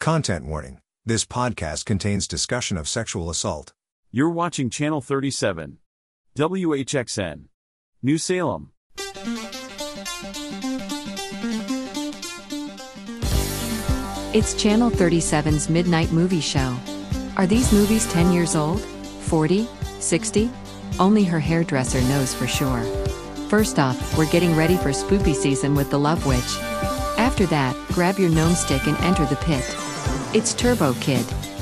Content warning. This podcast contains discussion of sexual assault. You're watching Channel 37. WHXN. New Salem. It's Channel 37's Midnight Movie Show. Are these movies 10 years old? 40? 60? Only her hairdresser knows for sure. First off, we're getting ready for spoopy season with The Love Witch. After that, grab your gnome stick and enter the pit. It's Turbo Kid.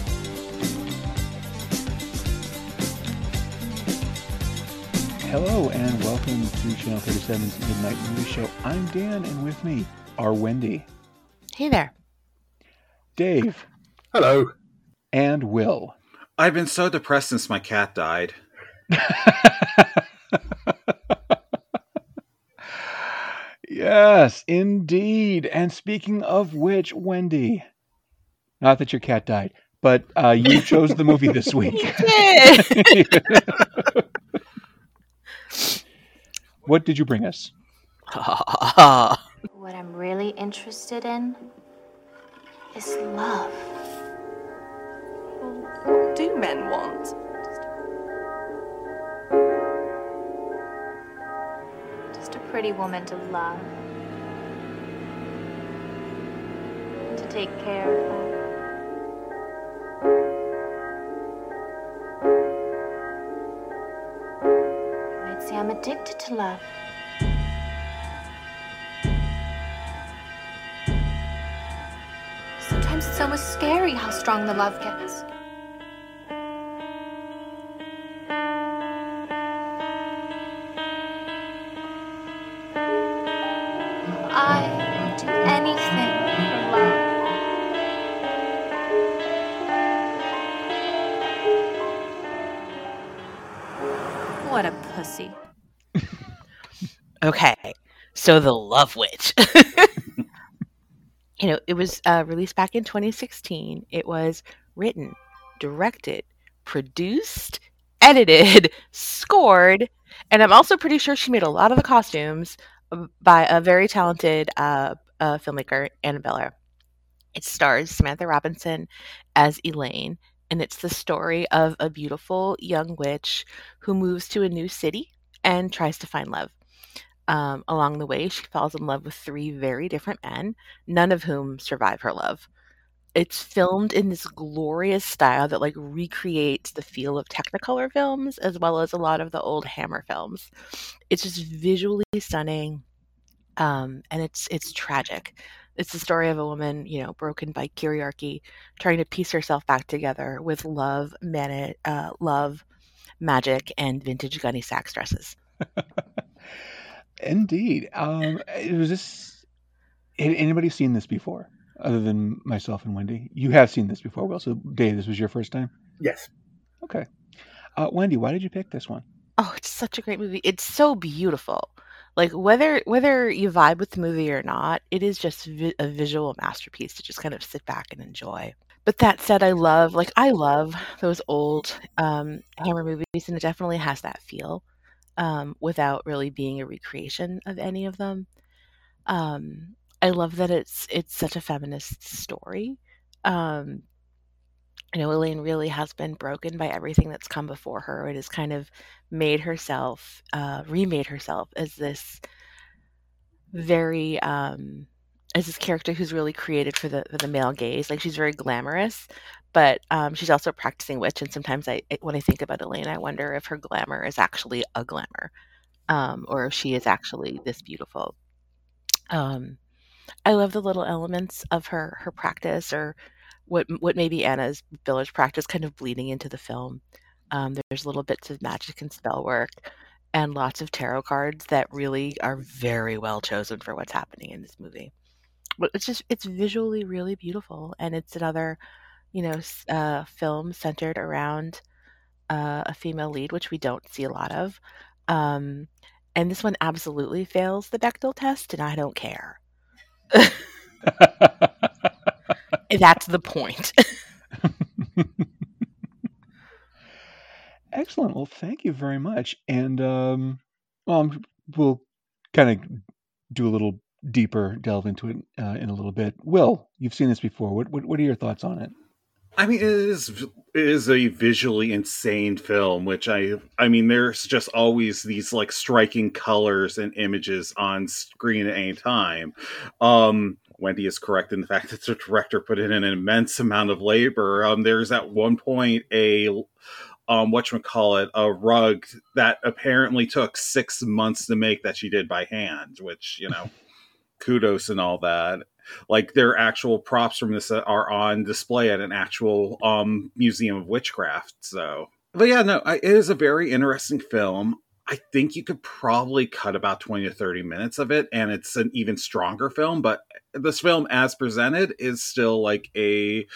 Hello and welcome to Channel 37's Midnight Movie Show. I'm Dan, and with me are Wendy. Hey there. Dave. Hello. And Will. I've been so depressed since my cat died. Yes, indeed. And speaking of which, Wendy, not that your cat died, but you chose the movie this week. He did. What did you bring us? What I'm really interested in is love. What do men want? Just a pretty woman to love. And to take care of her. You might say I'm addicted to love. Sometimes it's almost scary how strong the love gets. I would do anything for love. What a pussy. Okay, so The Love Witch. It was released back in 2016. It was written, directed, produced, edited, scored, and I'm also pretty sure she made a lot of the costumes by a very talented filmmaker, Annabella. It stars Samantha Robinson as Elaine, and it's the story of a beautiful young witch who moves to a new city and tries to find love. Along the way, she falls in love with 3 very different men, none of whom survive her love. It's filmed in this glorious style that recreates the feel of Technicolor films as well as a lot of the old Hammer films. It's just visually stunning, and it's tragic. It's the story of a woman, broken by hierarchy, trying to piece herself back together with love, magic, and vintage Gunny Sacks dresses. Indeed. Was this? Had anybody seen this before, other than myself and Wendy? You have seen this before, Will. So, Dave, this was your first time? Yes. Okay. Wendy, why did you pick this one? Oh, it's such a great movie. It's so beautiful. Whether you vibe with the movie or not, it is just a visual masterpiece to just kind of sit back and enjoy. But that said, I love those old Hammer movies, and it definitely has that feel. Without really being a recreation of any of them. I love that it's such a feminist story. Elaine really has been broken by everything that's come before her. It has kind of remade herself as this very as this character who's really created for the male gaze. She's very glamorous, but she's also a practicing witch. And sometimes when I think about Elaine, I wonder if her glamour is actually a glamour, or if she is actually this beautiful. I love the little elements of her practice, or what may be Anna's village practice, kind of bleeding into the film. There's little bits of magic and spell work, and lots of tarot cards that really are very well chosen for what's happening in this movie. But it's visually really beautiful, and it's another, film centered around a female lead, which we don't see a lot of. And this one absolutely fails the Bechdel test, and I don't care. That's the point. Excellent. Well, thank you very much. And we'll kind of do a little deeper delve into it in a little bit. Will, you've seen this before. What are your thoughts on it? I mean, it is a visually insane film, which I mean, there's just always these like striking colors and images on screen at any time. Wendy is correct in the fact that the director put in an immense amount of labor. There's at one point a a rug that apparently took 6 months to make that she did by hand, which, kudos and all that. Like, their actual props from this are on display at an actual museum of witchcraft. So, but yeah, no, it is a very interesting film. I think you could probably cut about 20 to 30 minutes of it, and it's an even stronger film. But this film, as presented, is still really,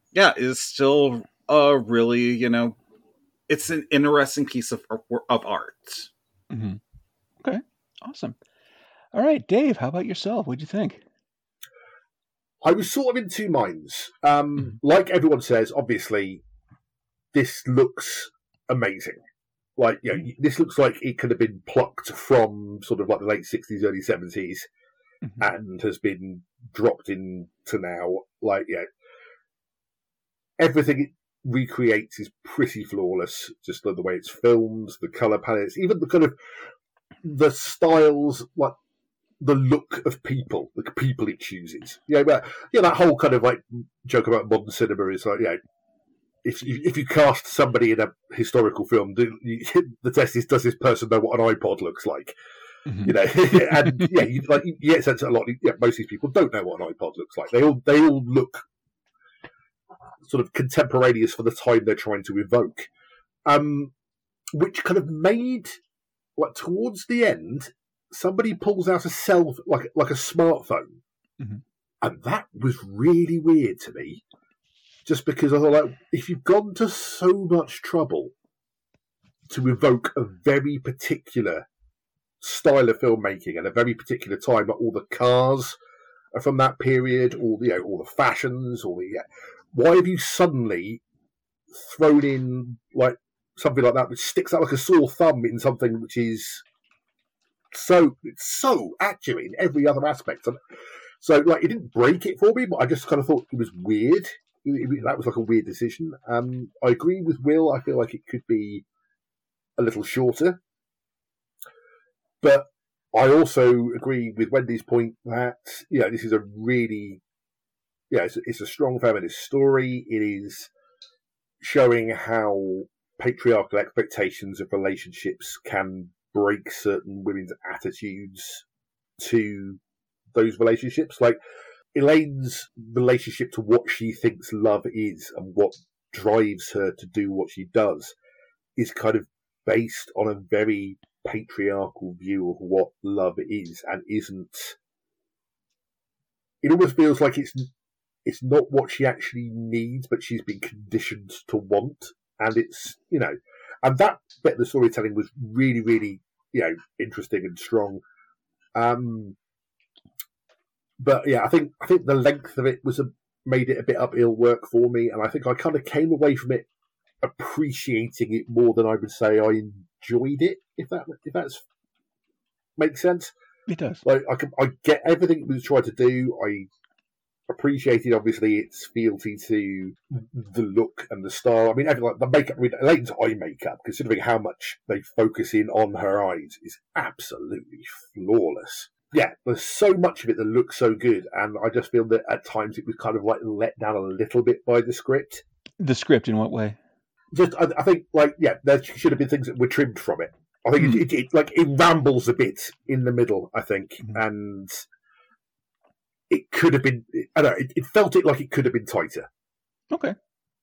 it's an interesting piece of art. Mm-hmm. Okay, awesome. All right, Dave, how about yourself? What'd you think? I was sort of in two minds. Like everyone says, obviously, this looks amazing. Like, this looks like it could have been plucked from sort of like the late 60s, early 70s, and has been dropped into now. Like, everything it recreates is pretty flawless. Just the way it's filmed, the color palettes, even the kind of the styles, like the look of people, the people it chooses. But that whole kind of like joke about modern cinema is like, if you cast somebody in a historical film, the test is, does this person know what an iPod looks like? And you get a sense that a lot. Most of these people don't know what an iPod looks like. They all look sort of contemporaneous for the time they're trying to evoke, which kind of made, like, towards the end, somebody pulls out a like a smartphone, and that was really weird to me. Just because I thought, like, if you've gone to so much trouble to evoke a very particular style of filmmaking and a very particular time, like all the cars are from that period, all the fashions, why have you suddenly thrown in like something like that which sticks out like a sore thumb in something which is so accurate in every other aspect? And so, like, it didn't break it for me, but I just kind of thought it was weird. That was like a weird decision. I agree with Will. I feel like it could be a little shorter, but I also agree with Wendy's point that this is a really it's a strong feminist story. It is showing how patriarchal expectations of relationships can break certain women's attitudes to those relationships. Like, Elaine's relationship to what she thinks love is and what drives her to do what she does is kind of based on a very patriarchal view of what love is and isn't. It almost feels like it's not what she actually needs, but she's been conditioned to want. And it's, and that bit of the storytelling was really, really, interesting and strong. But I think the length of it made it a bit uphill work for me, and I think I kind of came away from it appreciating it more than I would say I enjoyed it. If that's makes sense. It does. Like, I get everything it was trying to do. I appreciated, obviously, its fealty to the look and the style. I mean, like the makeup. I mean, Elaine's eye makeup, considering how much they focus in on her eyes, is absolutely flawless. Yeah, there's so much of it that looks so good, and I just feel that at times it was kind of like let down a little bit by the script. The script, in what way? Just, I think, there should have been things that were trimmed from it. I think it rambles a bit in the middle, I think, and it could have been. I don't know. It felt like it could have been tighter. Okay.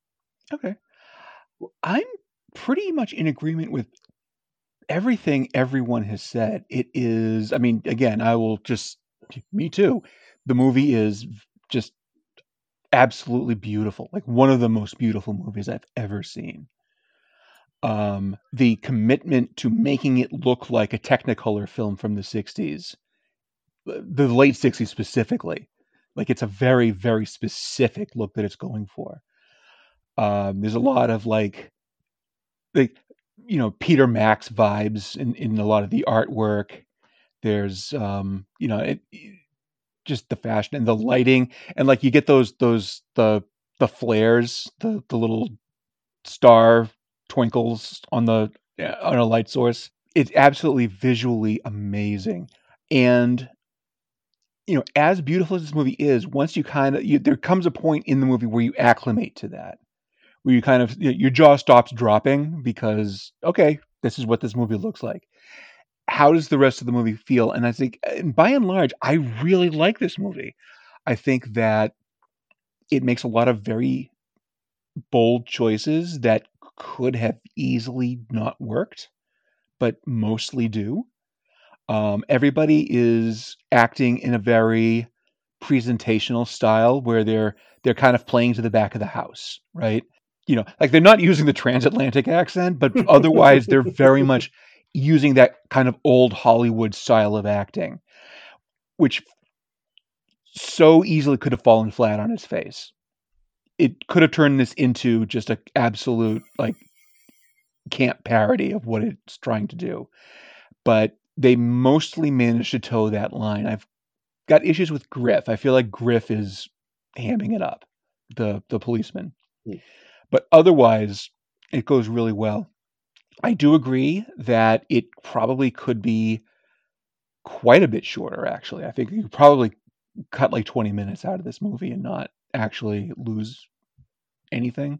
I'm pretty much in agreement with everything everyone has said. It is, I mean, again, me too. The movie is just absolutely beautiful. Like, one of the most beautiful movies I've ever seen. The commitment to making it look like a Technicolor film from the 60s, the late 60s specifically. Like, it's a very, very specific look that it's going for. There's a lot of Peter Max vibes in a lot of the artwork. There's, just the fashion and the lighting, and like you get the flares, the little star twinkles on a light source. It's absolutely visually amazing. And as beautiful as this movie is, once you there comes a point in the movie where you acclimate to that, where you kind of your jaw stops dropping because okay, this is what this movie looks like. How does the rest of the movie feel? And I think, by and large, I really like this movie. I think that it makes a lot of very bold choices that could have easily not worked, but mostly do. Everybody is acting in a very presentational style where they're kind of playing to the back of the house, right? Like they're not using the transatlantic accent, but otherwise they're very much using that kind of old Hollywood style of acting, which so easily could have fallen flat on its face. It could have turned this into just an absolute like camp parody of what it's trying to do. But they mostly managed to toe that line. I've got issues with Griff. I feel like Griff is hamming it up, the policeman. But otherwise, it goes really well. I do agree that it probably could be quite a bit shorter, actually. I think you could probably cut like 20 minutes out of this movie and not actually lose anything.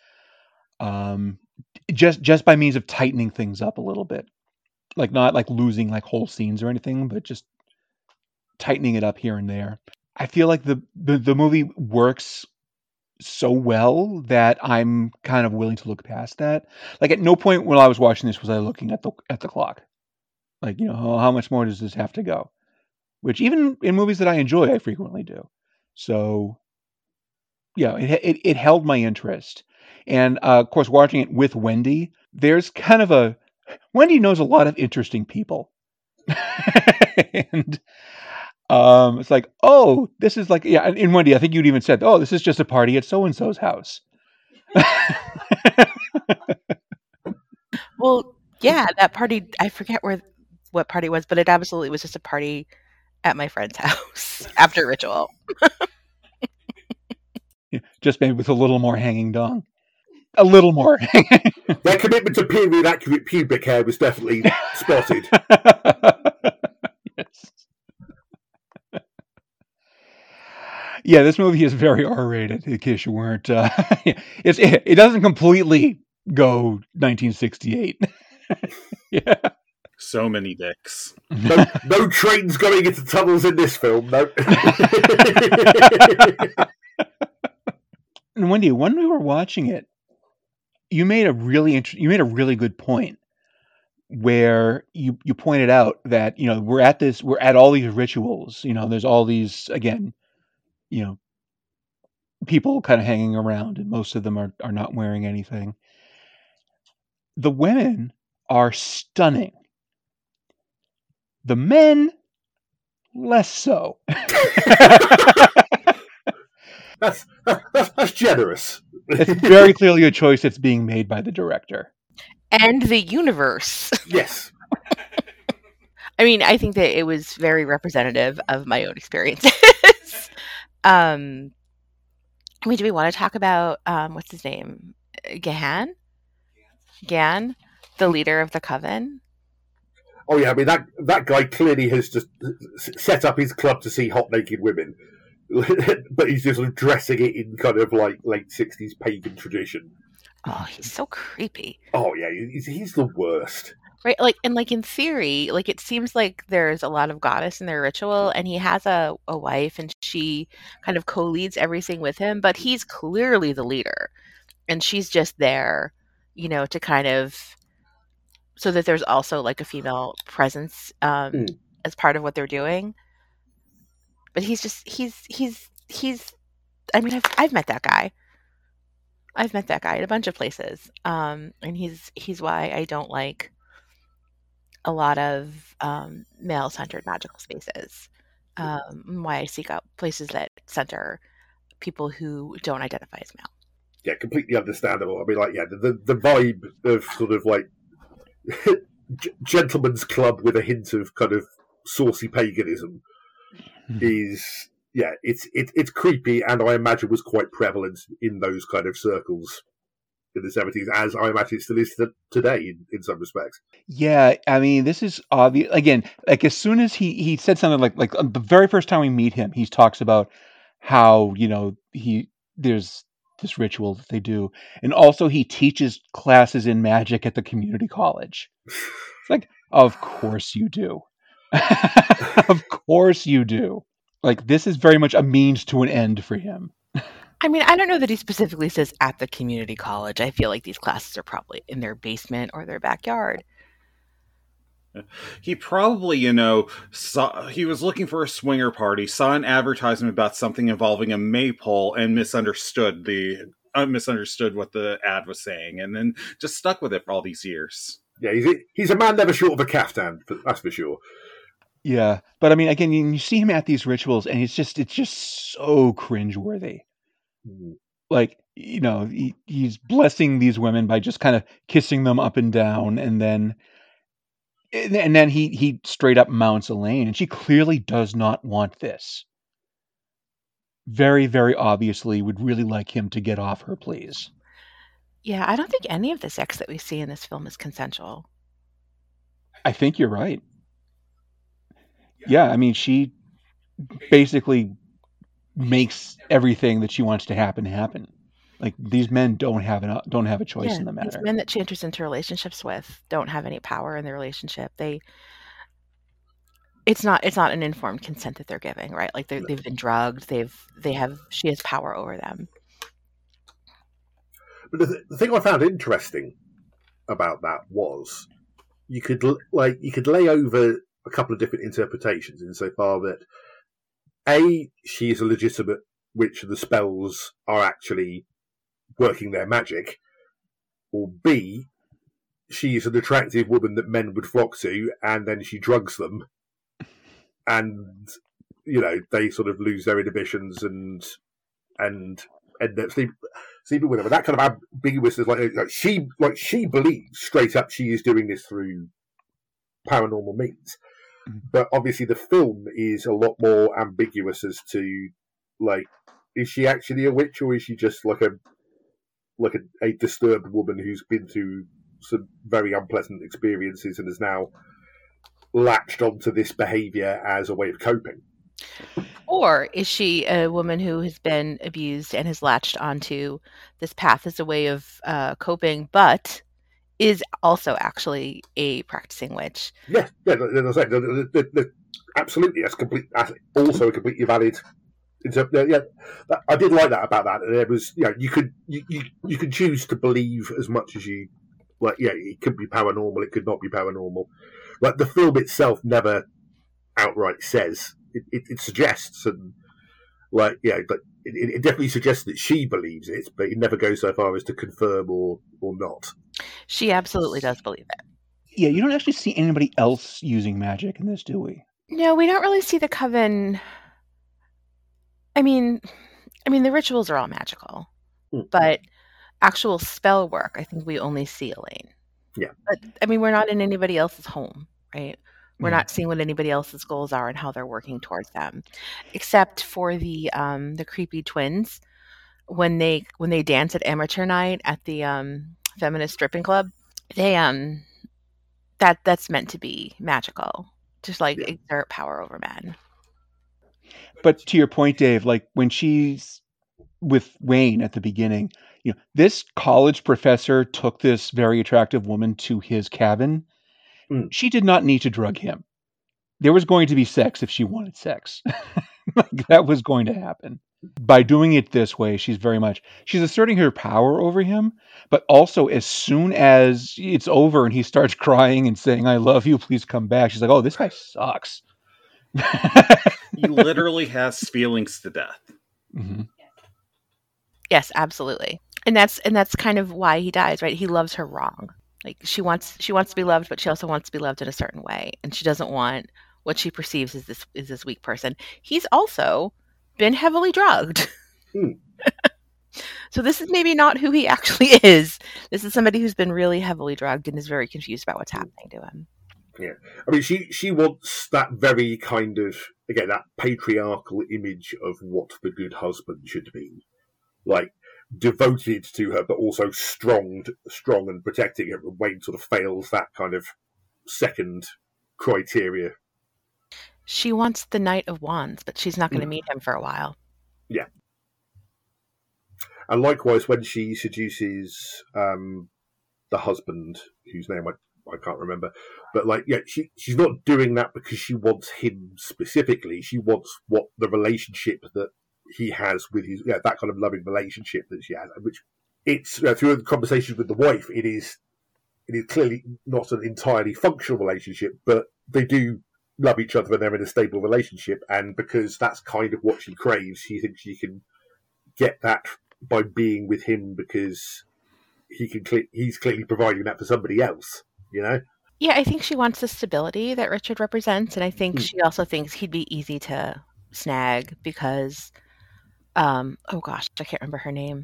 Just by means of tightening things up a little bit. Like not like losing like whole scenes or anything, but just tightening it up here and there. I feel like the movie works so well that I'm kind of willing to look past that. Like at no point when I was watching this was I looking at the clock. Like, how much more does this have to go? Which even in movies that I enjoy, I frequently do. So yeah, it held my interest. And of course, watching it with Wendy, there's kind of Wendy knows a lot of interesting people. And it's like, oh, this is like, yeah. And Wendy, I think you'd even said, oh, this is just a party at so-and-so's house. Well, yeah, that party, I forget what party it was, but it absolutely was just a party at my friend's house after ritual. Yeah, just maybe with a little more hanging dong. A little more. Their commitment to period accurate pubic hair was definitely spotted. Yes. Yeah, this movie is very R-rated, in case you weren't. It doesn't completely go 1968. Yeah. So many dicks. No trains going into tunnels in this film, no. And Wendy, when we were watching it, you made a really good point where you pointed out that we're at all these rituals. There's all these, again, people kind of hanging around, and most of them are not wearing anything. The women are stunning. The men, less so. That's generous. It's very clearly a choice that's being made by the director. And the universe. Yes. I mean, I think that it was very representative of my own experiences. I mean, do we want to talk about, what's his name? Gahan, the leader of the coven? Oh yeah, I mean that guy clearly has just set up his club to see hot naked women, but he's just sort of dressing it in kind of like late 60s pagan tradition. Oh, he's so creepy. Oh yeah, he's the worst. Right, like in theory, like it seems like there's a lot of goddess in their ritual, and he has a wife, and she kind of co-leads everything with him, but he's clearly the leader, and she's just there, to kind of so that there's also like a female presence as part of what they're doing. But he's. I mean, I've met that guy. I've met that guy at a bunch of places, and he's why I don't like a lot of male-centered magical spaces. Why I seek out places that center people who don't identify as male. Yeah, completely understandable. I mean, like, yeah, the vibe of sort of like gentleman's club with a hint of kind of saucy paganism. is, yeah, it's creepy, and I imagine was quite prevalent in those kind of circles in the 70s, as I imagine it still is today in some respects. Yeah, I mean, this is obvious. Again, like as soon as he said something like the very first time we meet him, he talks about how, there's this ritual that they do, and also he teaches classes in magic at the community college. It's like, of course you do. Of course you do. Like, this is very much a means to an end for him. I mean, I don't know that he specifically says at the community college. I feel like these classes are probably in their basement or their backyard. He probably, he was looking for a swinger party, saw an advertisement about something involving a maypole, and misunderstood what the ad was saying, and then just stuck with it for all these years. Yeah, he's a man never short of a caftan, that's for sure. Yeah, but I mean, again, you see him at these rituals, and it's just so cringeworthy. Like, he's blessing these women by just kind of kissing them up and down, and then he straight up mounts Elaine, and she clearly does not want this. Very, very obviously would really like him to get off her, please. Yeah, I don't think any of the sex that we see in this film is consensual. I think you're right. Yeah, I mean, she basically makes everything that she wants to happen. Like, these men don't have a choice in the matter. These men that she enters into relationships with don't have any power in the relationship. It's not an informed consent that they're giving, right? Like they've been drugged. She has power over them. But the thing I found interesting about that was you could lay over a couple of different interpretations insofar that A, she is a legitimate witch and the spells are actually working their magic, or B, she is an attractive woman that men would flock to, and then she drugs them, and they sort of lose their inhibitions and end up sleeping with them. And that kind of ambiguousness, like she believes straight up she is doing this through paranormal means, but obviously the film is a lot more ambiguous as to, like, is she actually a witch, or is she just like a disturbed woman who's been through some very unpleasant experiences and has now latched onto this behavior as a way of coping? Or is she a woman who has been abused and has latched onto this path as a way of coping, but is also actually a practicing witch? Yeah. Absolutely, that's also a completely valid. I did like that about that. There was, you could choose to believe as much as you like. Yeah, it could be paranormal, it could not be paranormal. Like, the film itself never outright says. It suggests, and it definitely suggests that she believes it, but it never goes so far as to confirm or not. She absolutely does believe it. Yeah, you don't actually see anybody else using magic in this, do we? No, we don't really see the coven. I mean, the rituals are all magical, but actual spell work, I think we only see Elaine. Yeah. But, I mean, we're not in anybody else's home, right? We're not seeing what anybody else's goals are and how they're working towards them, except for the creepy twins when they dance at amateur night at the feminist stripping club. They that's meant to be magical, just like exert power over men. But to your point, Dave, like when she's with Wayne at the beginning, this college professor took this very attractive woman to his cabin. She did not need to drug him. There was going to be sex if she wanted sex. That was going to happen. By doing it this way, she's asserting her power over him, but also as soon as it's over and he starts crying and saying, "I love you, please come back," she's like, "Oh, this guy sucks." He literally has feelings to death. Mm-hmm. Yes, absolutely. And that's kind of why he dies, right? He loves her wrong. Like, she wants to be loved, but she also wants to be loved in a certain way, and she doesn't want what she perceives as this weak person. He's also been heavily drugged. So this is maybe not who he actually is. This is somebody who's been really heavily drugged and is very confused about what's happening to him. Yeah, I mean, she wants that very kind of, again, that patriarchal image of what the good husband should be, like devoted to her, but also strong and protecting her. Wayne sort of fails that kind of second criteria. She wants the Knight of Wands, but she's not going to meet him for a while. Yeah. And likewise, when she seduces the husband, whose name I can't remember, but like, yeah, she's not doing that because she wants him specifically. She wants what the relationship that he has with his, that kind of loving relationship that she has, which it's through the conversations with the wife, it is clearly not an entirely functional relationship, but they do love each other and they're in a stable relationship, and because that's kind of what she craves, she thinks she can get that by being with him because he's clearly providing that for somebody else, you know? Yeah, I think she wants the stability that Richard represents, and I think she also thinks he'd be easy to snag because, oh gosh, I can't remember her name.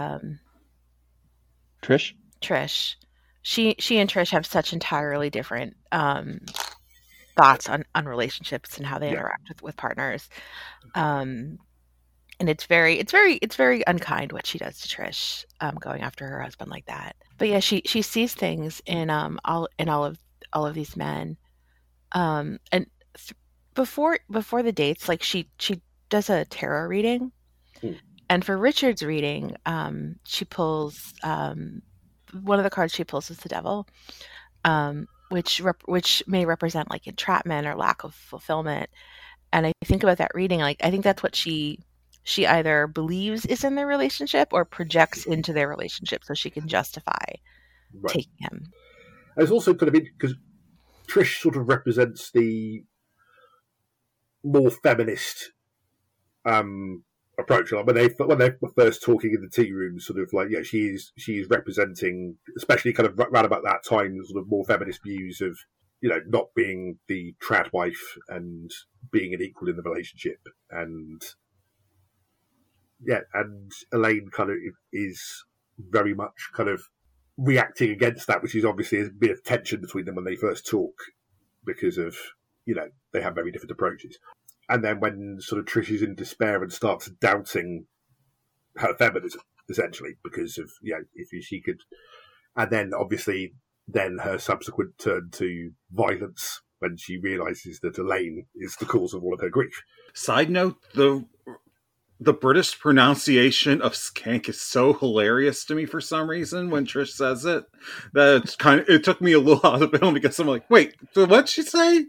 Trish? Trish. She and Trish have such entirely different thoughts on relationships and how they interact with partners. And it's very unkind what she does to Trish, going after her husband like that. But yeah, she sees things in all of these men, and before the dates, like she does a tarot reading, and for Richard's reading, she pulls one of the cards she pulls is the Devil, which may represent like entrapment or lack of fulfillment. And I think about that reading, like I think that's what she either believes is in their relationship or projects into their relationship so she can justify taking him. And it's also kind of because Trish sort of represents the more feminist approach. Like when they were first talking in the tea room, sort of like, yeah, she is representing, especially kind of round about that time, sort of more feminist views of, you know, not being the trad wife and being an equal in the relationship. And yeah, and Elaine kind of is very much kind of reacting against that, which is obviously a bit of tension between them when they first talk because of, you know, they have very different approaches. And then when sort of Trish is in despair and starts doubting her feminism, essentially, because of, you know, if she could, and then obviously then her subsequent turn to violence when she realises that Elaine is the cause of all of her grief. Side note, the British pronunciation of skank is so hilarious to me for some reason when Trish says it. That it took me a little out of the film because I'm like, wait, what'd she say?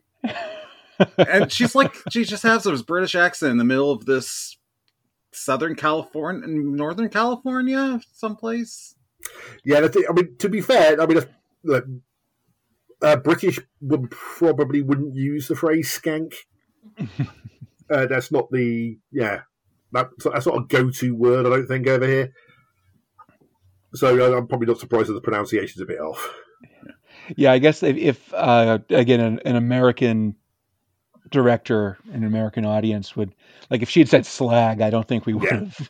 And she's like, she just has this British accent in the middle of this Northern California, someplace. Yeah, I mean, to be fair, I mean, British probably wouldn't use the phrase skank. That's not that's not a go-to word, I don't think, over here. So I'm probably not surprised that the pronunciation's a bit off. Yeah, I guess if again, an American director, an American audience would, like, if she had said slag, I don't think we would have.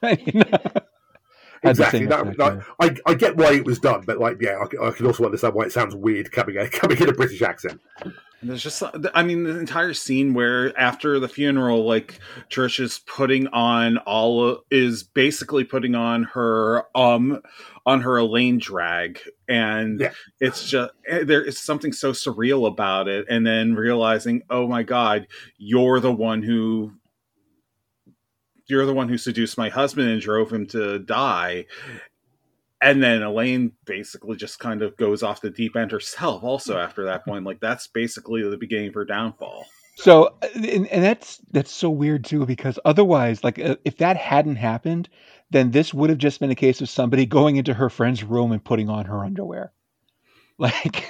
Exactly. I get why it was done, but like, yeah, I can also understand why it sounds weird coming in a British accent. And there's just, I mean, the entire scene where after the funeral, like Trish is basically putting on her Elaine drag, and it's just, there is something so surreal about it. And then realizing, oh my God, you're the one who seduced my husband and drove him to die. And then Elaine basically just kind of goes off the deep end herself also after that point. Like, that's basically the beginning of her downfall. So, and that's so weird too, because otherwise, like, if that hadn't happened, then this would have just been a case of somebody going into her friend's room and putting on her underwear. Like,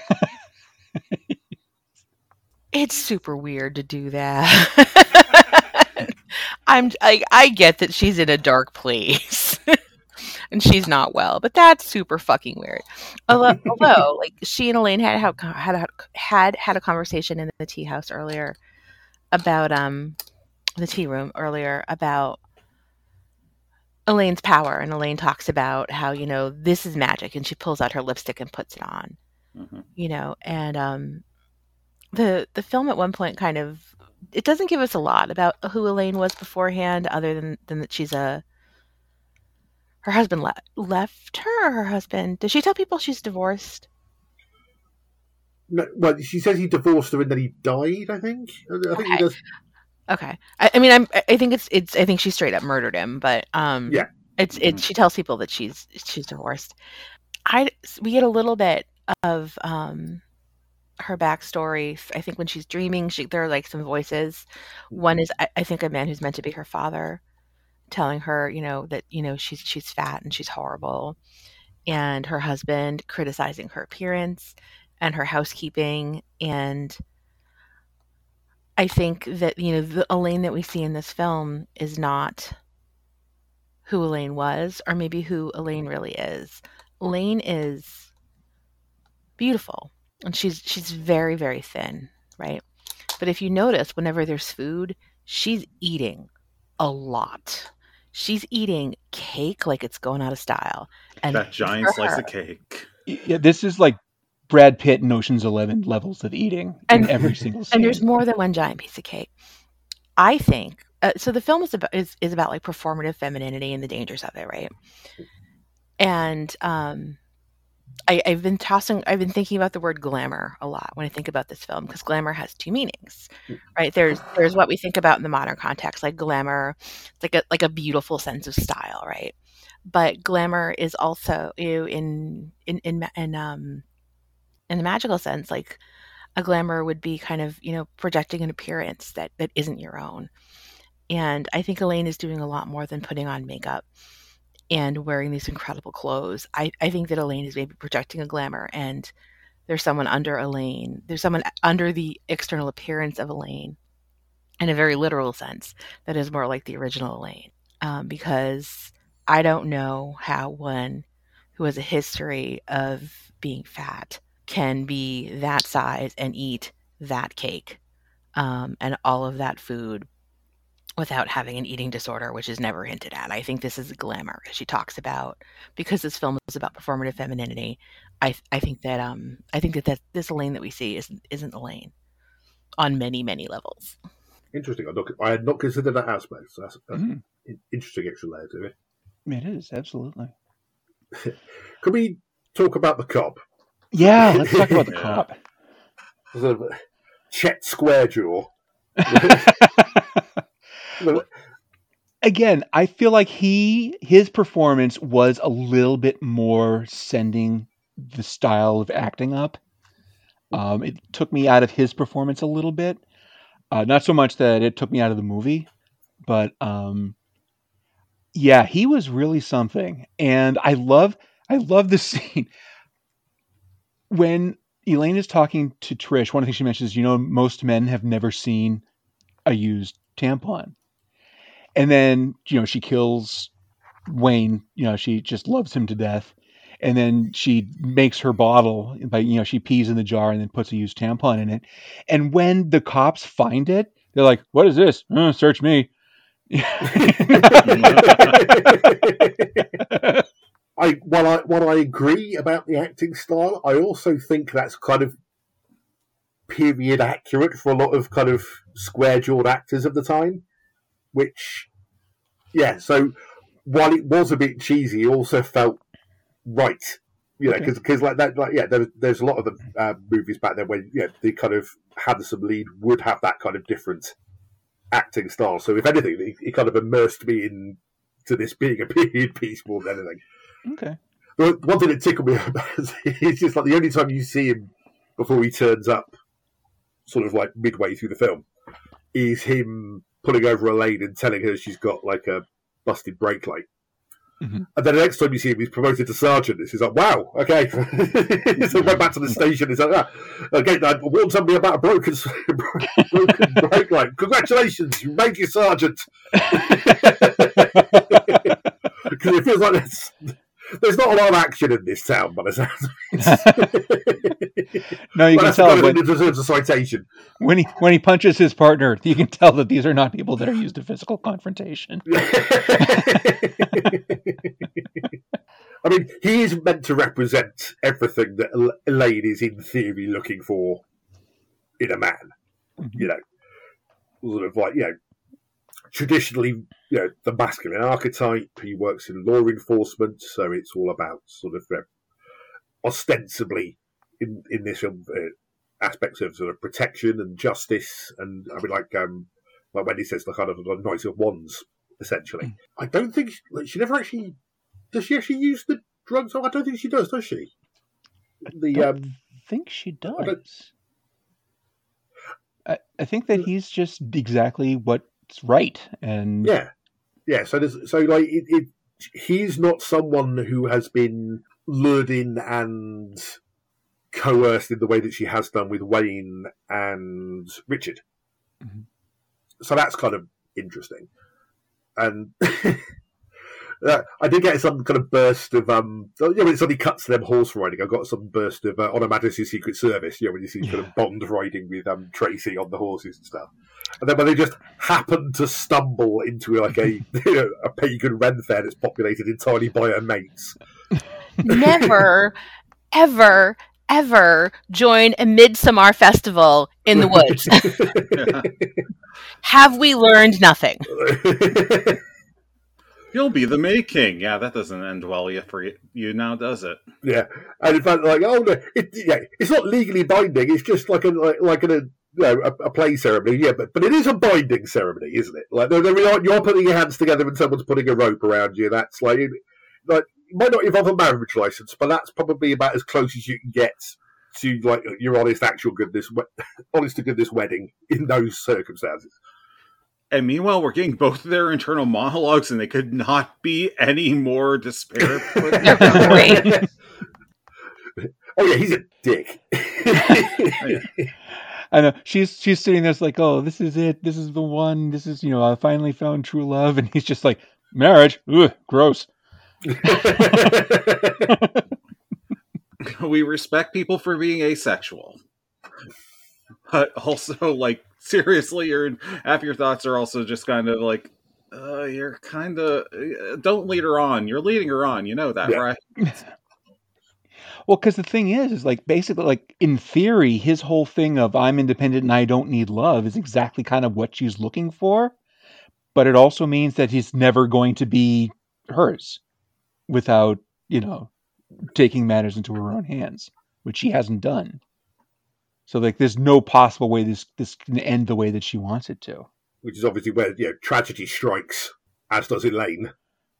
it's super weird to do that. I get that she's in a dark place. And she's not well, but that's super fucking weird. Although, like, she and Elaine had a conversation in the tea house earlier about the tea room earlier about Elaine's power, and Elaine talks about how, you know, this is magic, and she pulls out her lipstick and puts it on, you know, and the film at one point kind of, it doesn't give us a lot about who Elaine was beforehand, other than that she's her husband left her, or her husband. Does she tell people she's divorced? No, well, she says he divorced her and then he died. I think. I think he does. Okay. I mean, I think I think she straight up murdered him, but Yeah. it's she tells people that she's divorced. We get a little bit of her backstory. I think when she's dreaming, there are like some voices. One is, I think, a man who's meant to be her father, telling her, that she's fat and she's horrible, and her husband criticizing her appearance and her housekeeping. And I think that the Elaine that we see in this film is not who Elaine was, or maybe who Elaine really is. Elaine is beautiful, and she's very, very thin, right? But if you notice, whenever there's food, she's eating a lot. She's eating cake like it's going out of style. And that giant slice of cake. Yeah, this is like Brad Pitt in Ocean's 11 levels of eating in every single scene. And there's more than one giant piece of cake. I think so. The film is about like performative femininity and the dangers of it, right? And I've been thinking about the word glamour a lot when I think about this film, because glamour has two meanings, right? There's what we think about in the modern context, like glamour, it's like a beautiful sense of style, right? But glamour is also, in the magical sense, like a glamour would be kind of, projecting an appearance that isn't your own. And I think Elaine is doing a lot more than putting on makeup and wearing these incredible clothes. I think that Elaine is maybe projecting a glamour, and there's someone under Elaine. There's someone under the external appearance of Elaine, in a very literal sense, that is more like the original Elaine. Because I don't know how one who has a history of being fat can be that size and eat that cake and all of that food without having an eating disorder, which is never hinted at. I think this is glamour, as she talks about, because this film is about performative femininity. I think that this Elaine that we see isn't Elaine on many, many levels. Interesting. I had not considered that aspect. So that's an interesting extra layer to it. It is, absolutely. Could we talk about the cop? Yeah, let's talk about the cop. Sort of Chet Squarejaw. Again, I feel like his performance was a little bit more sending the style of acting up. It took me out of his performance a little bit. Not so much that it took me out of the movie, but yeah, he was really something. And I love the scene when Elaine is talking to Trish. One of the things she mentions is, most men have never seen a used tampon. And then, she kills Wayne. She just loves him to death. And then she makes her bottle by, she pees in the jar and then puts a used tampon in it. And when the cops find it, they're like, "What is this? Search me." While I agree about the acting style, I also think that's kind of period accurate for a lot of kind of square-jawed actors of the time. Which, yeah, so while it was a bit cheesy, it also felt right, because like that, like there's a lot of the movies back then where the kind of handsome lead would have that kind of different acting style. So if anything, it kind of immersed me into this being a period piece more than anything. Okay. But one thing that tickled me about is just like the only time you see him before he turns up, sort of like midway through the film, is him pulling over Elaine and telling her she's got like a busted brake light. Mm-hmm. And then the next time you see him, he's promoted to sergeant. He's like, "Wow, okay." So went back to the station. He's like, "Okay, I warned somebody about a broken brake light. Congratulations, you made your sergeant." Because it feels like there's not a lot of action in this town, by the sounds of it. No, you can tell it deserves a citation. When he punches his partner, you can tell that these are not people that are used to physical confrontation. I mean, he is meant to represent everything that Elaine is in theory looking for in a man. Mhm. You know, sort of like, traditionally, the masculine archetype. He works in law enforcement, so it's all about sort of ostensibly in this film aspects of sort of protection and justice, and I mean, like when he says the kind of the Knight of Wands, essentially. I don't think she never actually does. She actually use the drugs? I don't think she does she? I think she does. I think that he's just exactly what's right, and yeah. So he's not someone who has been lured in and coerced in the way that she has done with Wayne and Richard. Mm-hmm. So that's kind of interesting. And I did get some kind of burst of when it suddenly cuts to them horse riding. I got some burst of On Her Majesty's Secret Service. When you see kind of Bond riding with Tracy on the horses and stuff, and then when they just happen to stumble into like a a pagan Ren fair that's populated entirely by her mates. Never, ever, ever join a Midsummer festival in the woods. Have we learned nothing? You'll be the May King. Yeah, that doesn't end well for you now, does it? Yeah, and in fact, like, it's not legally binding. It's just like a play ceremony. Yeah, but it is a binding ceremony, isn't it? Like, you're putting your hands together and someone's putting a rope around you. That's like it might not involve a marriage license, but that's probably about as close as you can get to like your honest to goodness wedding in those circumstances. And meanwhile, we're getting both of their internal monologues, and they could not be any more disparate. They're great. Oh yeah, he's a dick. I know she's sitting there like, oh, this is it. This is the one. This is I finally found true love, and he's just like, marriage, ugh, gross. We respect people for being asexual, but also like. Seriously, half your thoughts are also just kind of like, you're kind of, don't lead her on. You're leading her on. You know that, right? Well, because the thing is like, basically, like, in theory, his whole thing of I'm independent and I don't need love is exactly kind of what she's looking for. But it also means that he's never going to be hers without, taking matters into her own hands, which she hasn't done. So, like, there's no possible way this can end the way that she wants it to. Which is obviously where tragedy strikes, as does Elaine.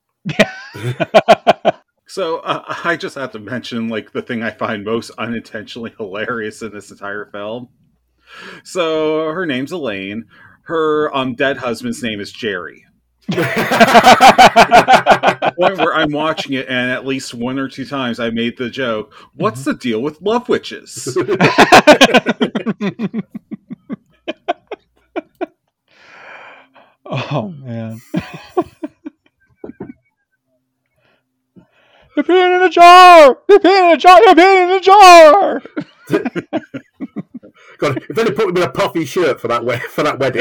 So I just have to mention, like, the thing I find most unintentionally hilarious in this entire film. So her name's Elaine. Her dead husband's name is Jerry. The point where I'm watching it, and at least one or two times I made the joke, what's the deal with love witches? Oh, man. The pin in a jar! The pin in a jar! The pin in a jar! God, if they'd put him in a puffy shirt for that wedding,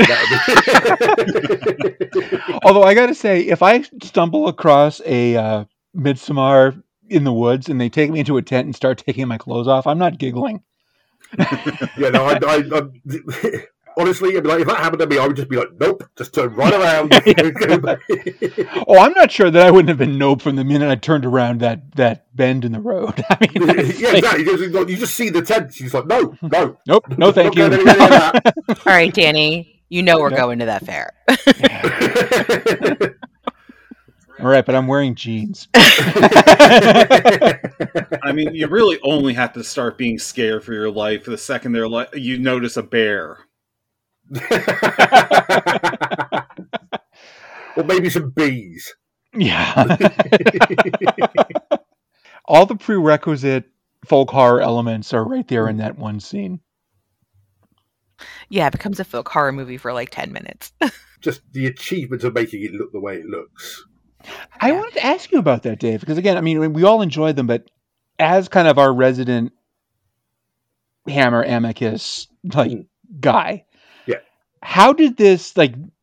that would be... Although I gotta say, if I stumble across a Midsommar in the woods and they take me into a tent and start taking my clothes off, I'm not giggling. Honestly, I'd be like, if that happened to me, I would just be like, nope, just turn right around. Oh, I'm not sure that I wouldn't have been nope from the minute I turned around that bend in the road. I mean, yeah, exactly. You just see the tent. She's like, nope, no, thank you. All right, Danny, we're going to that fair. All right, but I'm wearing jeans. I mean, you really only have to start being scared for your life the second you notice a bear. Or maybe some bees. Yeah. All the prerequisite folk horror elements are right there in that one scene. Yeah, it becomes a folk horror movie for like 10 minutes. Just the achievement of making it look the way it looks. I wanted to ask you about that, Dave, because again, I mean, we all enjoy them, but as kind of our resident Hammer Amicus guy, how did this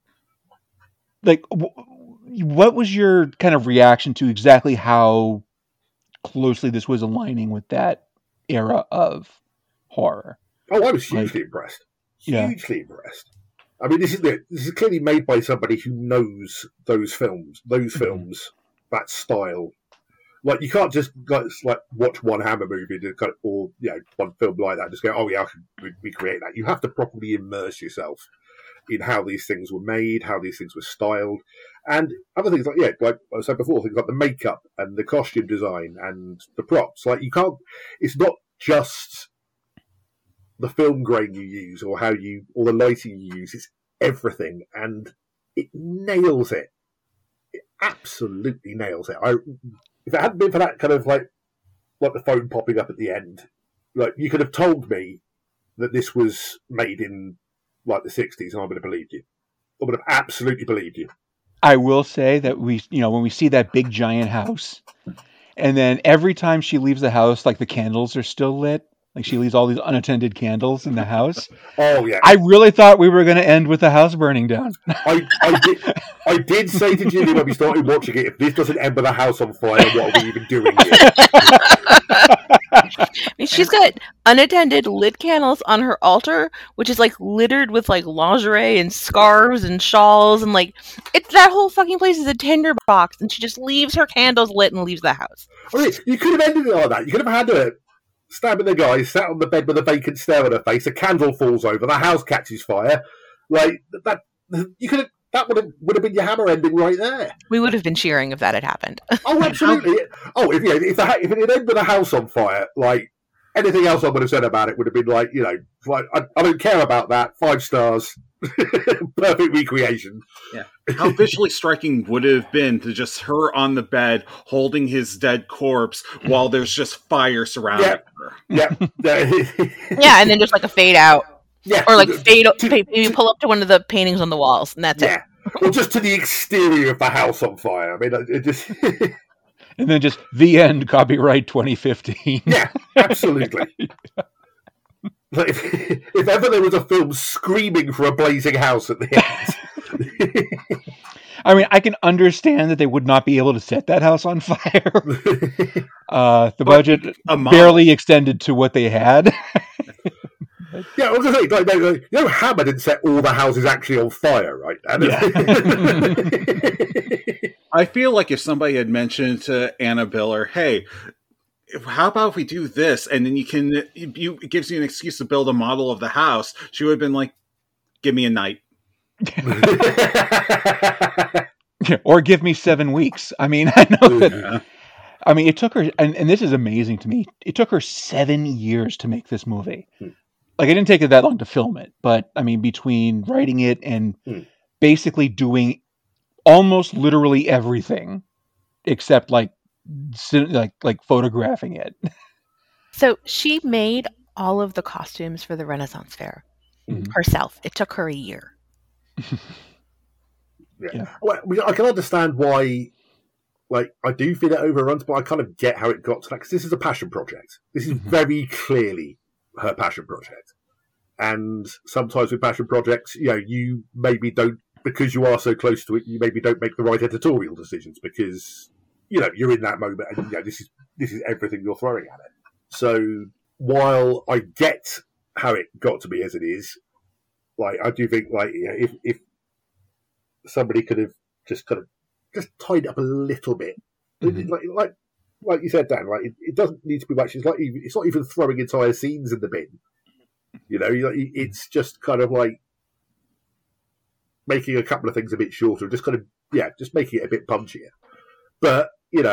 what was your kind of reaction to exactly how closely this was aligning with that era of horror? Oh, I was hugely impressed. Hugely impressed. I mean, this is clearly made by somebody who knows those films, that style. Like, you can't just like watch one Hammer movie or one film like that and just go, oh yeah, I can recreate that. You have to properly immerse yourself in how these things were made, how these things were styled, and other things like I said before, things like the makeup and the costume design and the props. Like, you can't. It's not just the film grain you use or the lighting you use. It's everything, and it nails it. It absolutely nails it. If it hadn't been for that kind of like the phone popping up at the end, like, you could have told me that this was made in like the 60s, and I would have believed you. I would have absolutely believed you. I will say that when we see that big giant house, and then every time she leaves the house, like, the candles are still lit. Like, she leaves all these unattended candles in the house. Oh yeah. I really thought we were going to end with the house burning down. I did say to Julie when we started watching it, if this doesn't end with a house on fire, what are we even doing here? I mean, she's got unattended lit candles on her altar, which is like littered with like lingerie and scarves and shawls, and like, it's that whole fucking place is a tinderbox, and she just leaves her candles lit and leaves the house. I mean, you could have ended it like that. You could have had her stabbing the guy, sat on the bed with a vacant stare on her face, a candle falls over, the house catches fire. Like, that, you could have. That would have been your Hammer ending right there. We would have been cheering if that had happened. Oh, absolutely. If it had ended with a house on fire, like, anything else I would have said about it would have been like, I don't care about that. 5 stars. Perfect recreation. Yeah. How visually striking would it have been to just her on the bed holding his dead corpse while there's just fire surrounding her? Yeah. Yeah, and then just like a fade out. Yeah. Or like maybe pull up to one of the paintings on the walls, and that's it. Or just to the exterior of the house on fire. I mean, it just... And then just the end, copyright 2015. Yeah, absolutely. Like, if ever there was a film screaming for a blazing house at the end. I mean, I can understand that they would not be able to set that house on fire. The budget barely extended to what they had. Yeah, I was going to say, Hammer didn't set all the houses actually on fire, right? I feel like if somebody had mentioned to Anna Biller, hey, how about if we do this, and then it gives you an excuse to build a model of the house, she would have been like, give me a night. Or give me 7 weeks. I mean, I know that. Yeah. I mean, it took her, and this is amazing to me, it took her 7 years to make this movie. Like, it didn't take her that long to film it, but I mean, between writing it and basically doing almost literally everything except like photographing it. So she made all of the costumes for the Renaissance Fair herself. It took her a year. Yeah. Well, I can understand why. Like, I do feel it overruns, but I kind of get how it got to that, because this is a passion project. This is very clearly her passion project. And sometimes with passion projects, you maybe don't, because you are so close to it, you maybe don't make the right editorial decisions because, you're in that moment and, this is everything you're throwing at it. So while I get how it got to be as it is, like, I do think, like, if somebody could have just kind of just tied up a little bit, like you said, Dan, like, it doesn't need to be much. It's not even throwing entire scenes in the bin. It's just kind of like making a couple of things a bit shorter, just kind of, just making it a bit punchier. But,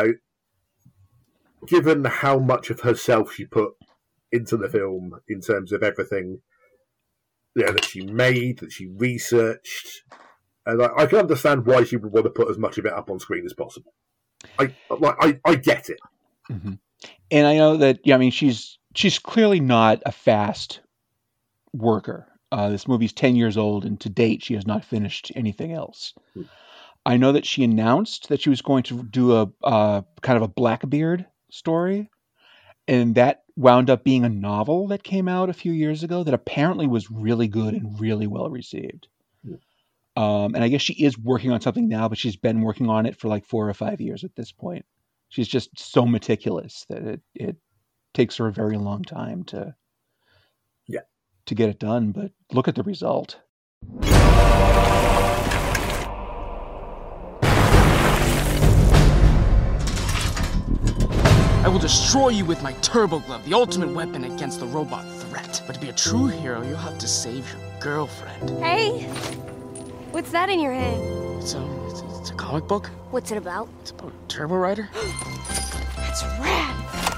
given how much of herself she put into the film in terms of everything that she made, that she researched, and I can understand why she would want to put as much of it up on screen as possible. I get it. Mm-hmm. And I know that, I mean, she's clearly not a fast worker. This movie's 10 years old, and to date, she has not finished anything else. I know that she announced that she was going to do a kind of a Blackbeard story, and that wound up being a novel that came out a few years ago that apparently was really good and really well received. And I guess she is working on something now, but she's been working on it for like 4 or 5 years at this point. She's just so meticulous that it takes her a very long time to to get it done, but look at the result. I will destroy you with my Turbo Glove, the ultimate weapon against the robot threat. But to be a true hero, you'll have to save your girlfriend. Hey! What's that in your hand? It's a comic book. What's it about? It's about Turbo Rider. That's rad!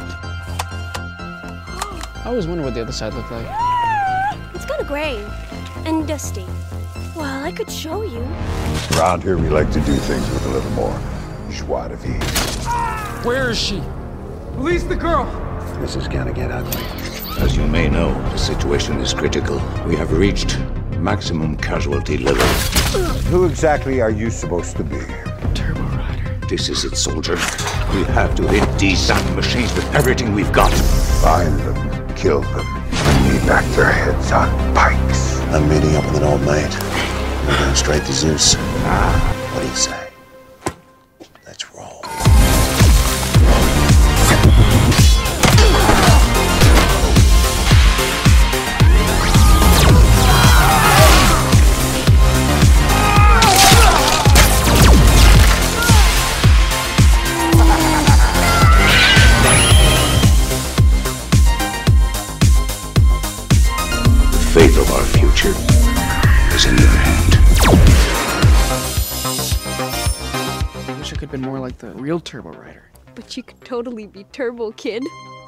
I always wonder what the other side looked like. It's kind of gray and dusty. Well, I could show you. Around here, we like to do things with a little more joie de vivre. Where is she? Release the girl! This is gonna get ugly. As you may know, the situation is critical. We have reached maximum casualty levels. Who exactly are you supposed to be? Turbo Rider. This is it, soldier. We have to hit these Saturn machines with everything we've got. Find them, kill them, and we back their heads on pikes. I'm meeting up with an old mate. We're going straight to Zeus. What do you say? Let's roll. The fate of our future is in your hand. I wish I could have been more like the real Turbo Rider. But you could totally be Turbo Kid.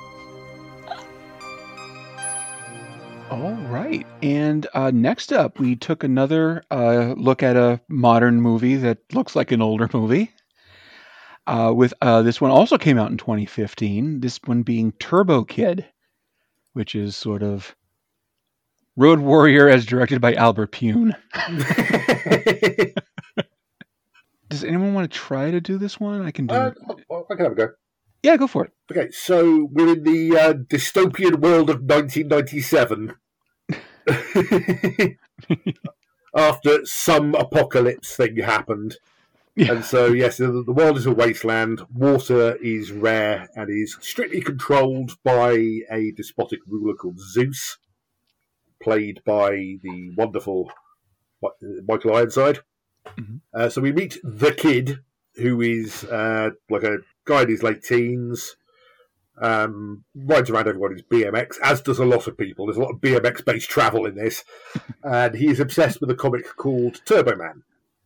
All right. And next up, we took another look at a modern movie that looks like an older movie. With this one also came out in 2015. This one being Turbo Kid, which is sort of Road Warrior as directed by Albert Pune. Does anyone want to try to do this one? I can do it. I can have a go. Yeah, go for it. Okay, so we're in the dystopian world of 1997. After some apocalypse thing happened. Yeah. And so, yes, the world is a wasteland. Water is rare and is strictly controlled by a despotic ruler called Zeus, played by the wonderful Michael Ironside. Mm-hmm. So we meet the kid, who is like a guy in his late teens, rides around everybody's BMX, as does a lot of people. There's a lot of BMX-based travel in this. And he's obsessed with a comic called Turbo Man.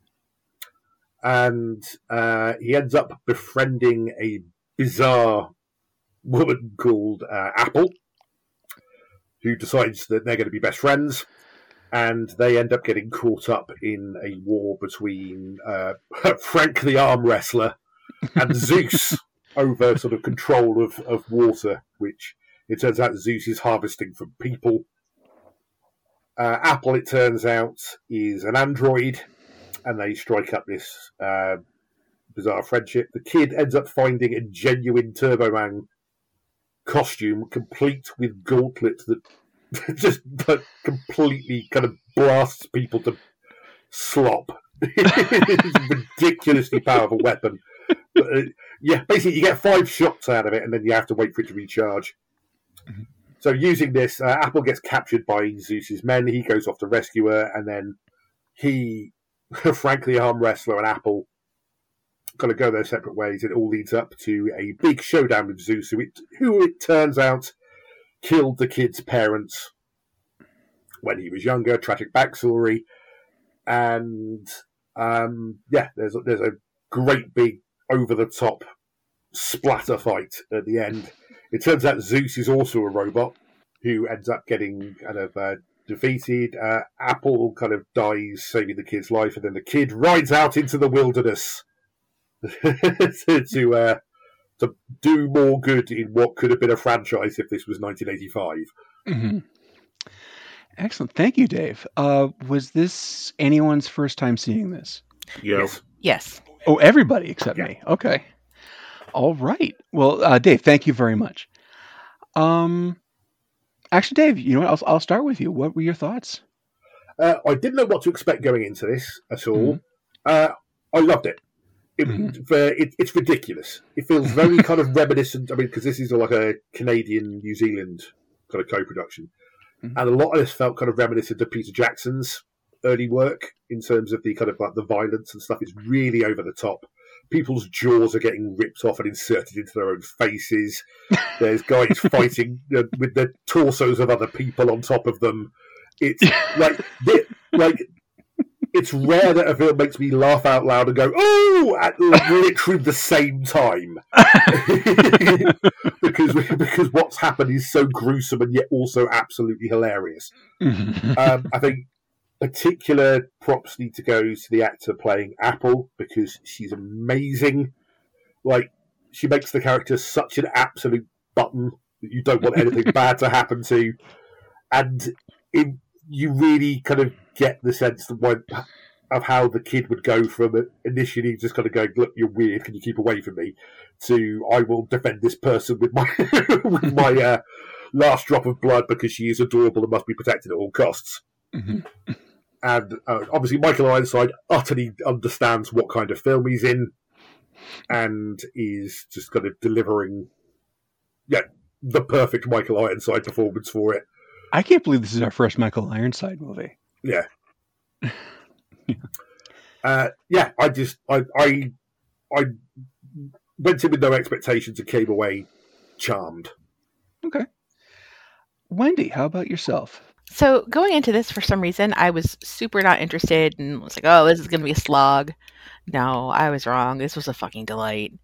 And he ends up befriending a bizarre woman called Apple, who decides that they're going to be best friends. And they end up getting caught up in a war between Frank the Arm Wrestler and Zeus over sort of control of water, which it turns out Zeus is harvesting from people. Apple, it turns out, is an android, and they strike up this bizarre friendship. The kid ends up finding a genuine Turbo Man costume, complete with gauntlets that just completely kind of blasts people to slop. It's a ridiculously powerful weapon. But, yeah, basically you get 5 shots out of it, and then you have to wait for it to recharge. Mm-hmm. So using this, Apple gets captured by Zeus's men. He goes off to rescue her, and then Frank the Arm Wrestler and Apple kind of go their separate ways. It all leads up to a big showdown with Zeus, who it turns out killed the kid's parents when he was younger. Tragic backstory. And there's a great big over-the-top splatter fight at the end. It turns out Zeus is also a robot who ends up getting kind of defeated. Apple kind of dies, saving the kid's life, and then the kid rides out into the wilderness to do more good in what could have been a franchise if this was 1985. Mm-hmm. Excellent. Thank you, Dave. Was this anyone's first time seeing this? Yes. Oh, everybody except me. Okay. All right. Well, Dave, thank you very much. Actually, Dave, you know what? I'll start with you. What were your thoughts? I didn't know what to expect going into this at all. Mm-hmm. I loved it. It's ridiculous. It feels very kind of reminiscent. I mean, because this is like a Canadian-New Zealand kind of co-production. And a lot of this felt kind of reminiscent of Peter Jackson's early work in terms of the kind of like the violence and stuff. It's really over the top. People's jaws are getting ripped off and inserted into their own faces. There's guys fighting with the torsos of other people on top of them. It's it's rare that a film makes me laugh out loud and go, "Oh!" at literally the same time, because what's happened is so gruesome and yet also absolutely hilarious. I think particular props need to go to the actor playing Apple, because she's amazing. Like, she makes the character such an absolute button that you don't want anything bad to happen to, and you really kind of get the sense of how the kid would go from initially just kind of going, "Look, you're weird, can you keep away from me?" to "I will defend this person with my with my last drop of blood because she is adorable and must be protected at all costs." And obviously Michael Ironside utterly understands what kind of film he's in and is just kind of delivering the perfect Michael Ironside performance for it. I can't believe this is our first Michael Ironside movie. Yeah. I went in with no expectations and came away charmed. Okay. Wendy, how about yourself? So going into this, for some reason, I was super not interested and was like, "Oh, this is going to be a slog." No, I was wrong. This was a fucking delight.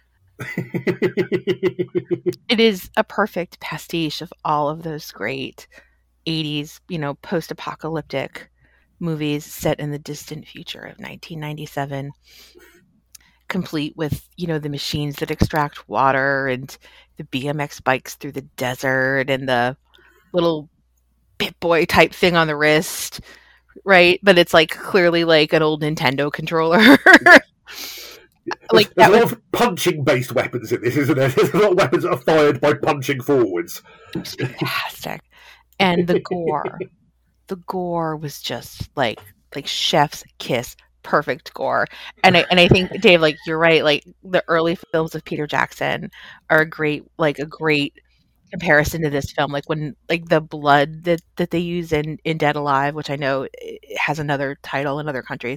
It is a perfect pastiche of all of those great 80s, post-apocalyptic movies set in the distant future of 1997, complete with, the machines that extract water and the BMX bikes through the desert and the little Pip-Boy type thing on the wrist, right? But it's like clearly like an old Nintendo controller. There's a lot of punching-based weapons in this, isn't there? There's a lot of weapons that are fired by punching forwards. It's fantastic. And the gore was just like chef's kiss, perfect gore. And I think, Dave, like, you're right. Like, the early films of Peter Jackson are a great comparison to this film. Like, when the blood that they use in Dead Alive, which I know has another title in other countries,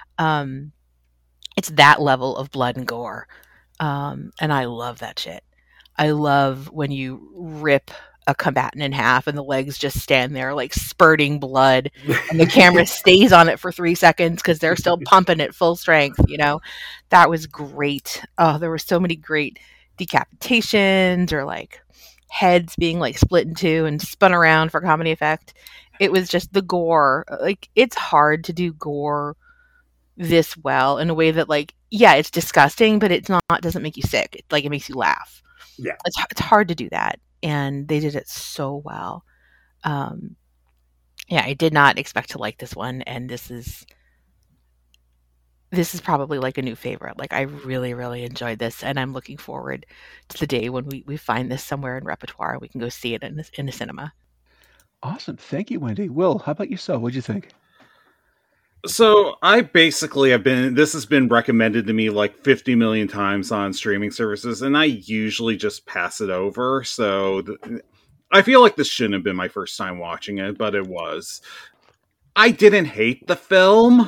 it's that level of blood and gore. And I love that shit. I love when you rip a combatant in half and the legs just stand there like spurting blood and the camera stays on it for 3 seconds because they're still pumping it full strength. That was great. Oh, there were so many great decapitations or like heads being like split in two and spun around for comedy effect. It was just the gore. Like, it's hard to do gore this well in a way that, like, yeah, it's disgusting, but it doesn't make you sick. It makes you laugh. Yeah, it's hard to do that, and they did it so well. I did not expect to like this one, and this is probably like a new favorite. Like, I really, really enjoyed this, and I'm looking forward to the day when we find this somewhere in repertoire and we can go see it in the cinema. Awesome. Thank you, Wendy. Will, how about yourself? What'd you think? So I basically this has been recommended to me like 50 million times on streaming services, and I usually just pass it over. So I feel like this shouldn't have been my first time watching it, but it was. I didn't hate the film,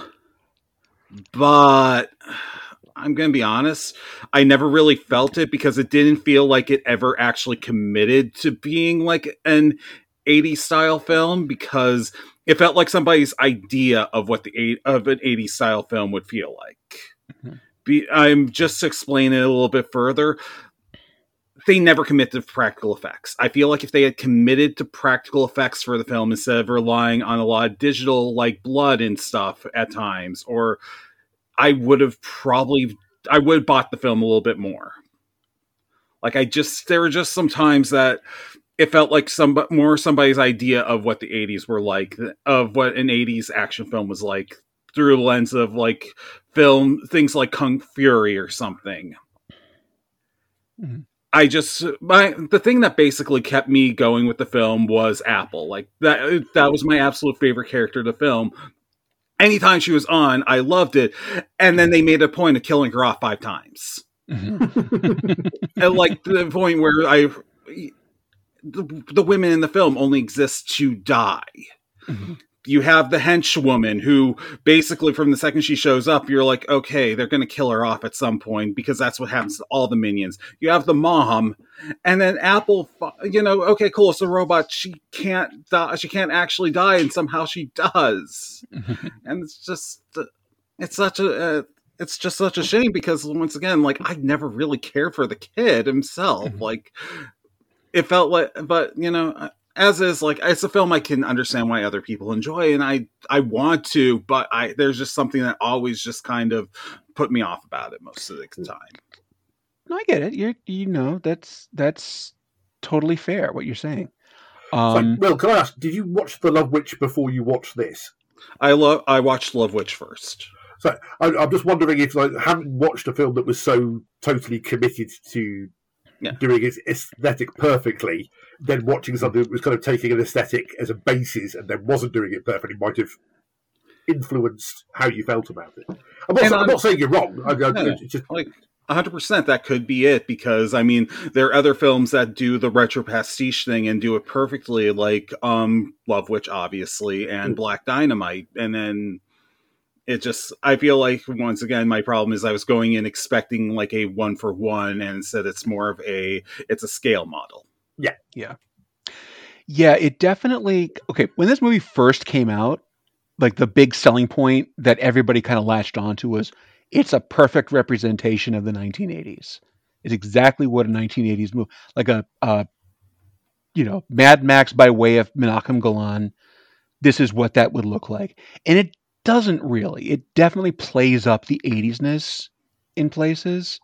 but I'm going to be honest, I never really felt it because it didn't feel like it ever actually committed to being like an 80s style film, because it felt like somebody's idea of what of an 80s style film would feel like. Mm-hmm. I'm just to explain it a little bit further. They never commit to practical effects. I feel like if they had committed to practical effects for the film instead of relying on a lot of digital, like blood and stuff at times, or I would have bought the film a little bit more. Like, there were just some times that it felt like somebody's idea of what the 80s were like, of what an 80s action film was like, through the lens of like things like Kung Fury or something. Mm-hmm. The thing that basically kept me going with the film was Apple. Like, that was my absolute favorite character of the film. Anytime she was on, I loved it. And then they made a point of killing her off 5 times. Mm-hmm. And like, to the point where the women in the film only exist to die. Mm-hmm. You have the henchwoman who basically from the second she shows up, you're like, okay, they're going to kill her off at some point because that's what happens to all the minions. You have the mom, and then Apple, okay, cool. It's a robot. She can't die. She can't actually die, and somehow she does. And it's just such a shame because once again, like, I never really cared for the kid himself. Like, it felt like, but as is, like, it's a film I can understand why other people enjoy, and I want to, but there's just something that always just kind of put me off about it most of the time. No, I get it. That's totally fair what you're saying. Will, can I ask, did you watch The Love Witch before you watched this? I watched Love Witch first. So I'm just wondering if, like, having watched a film that was so totally committed to doing its aesthetic perfectly, then watching something that was kind of taking an aesthetic as a basis and then wasn't doing it perfectly might have influenced how you felt about it. I'm not saying you're wrong. It's just, like, 100% that could be it, because I mean there are other films that do the retro pastiche thing and do it perfectly, like Love Witch obviously and Black Dynamite, and then I feel like once again my problem is I was going in expecting like a 1-for-1, and instead it's more of it's a scale model. Yeah, it definitely, okay, when this movie first came out, like the big selling point that everybody kind of latched onto was it's a perfect representation of the 1980s. It's exactly what a 1980s movie, like a Mad Max by way of Menachem Golan. This is what that would look like. And it doesn't really. It definitely plays up the 80s-ness in places.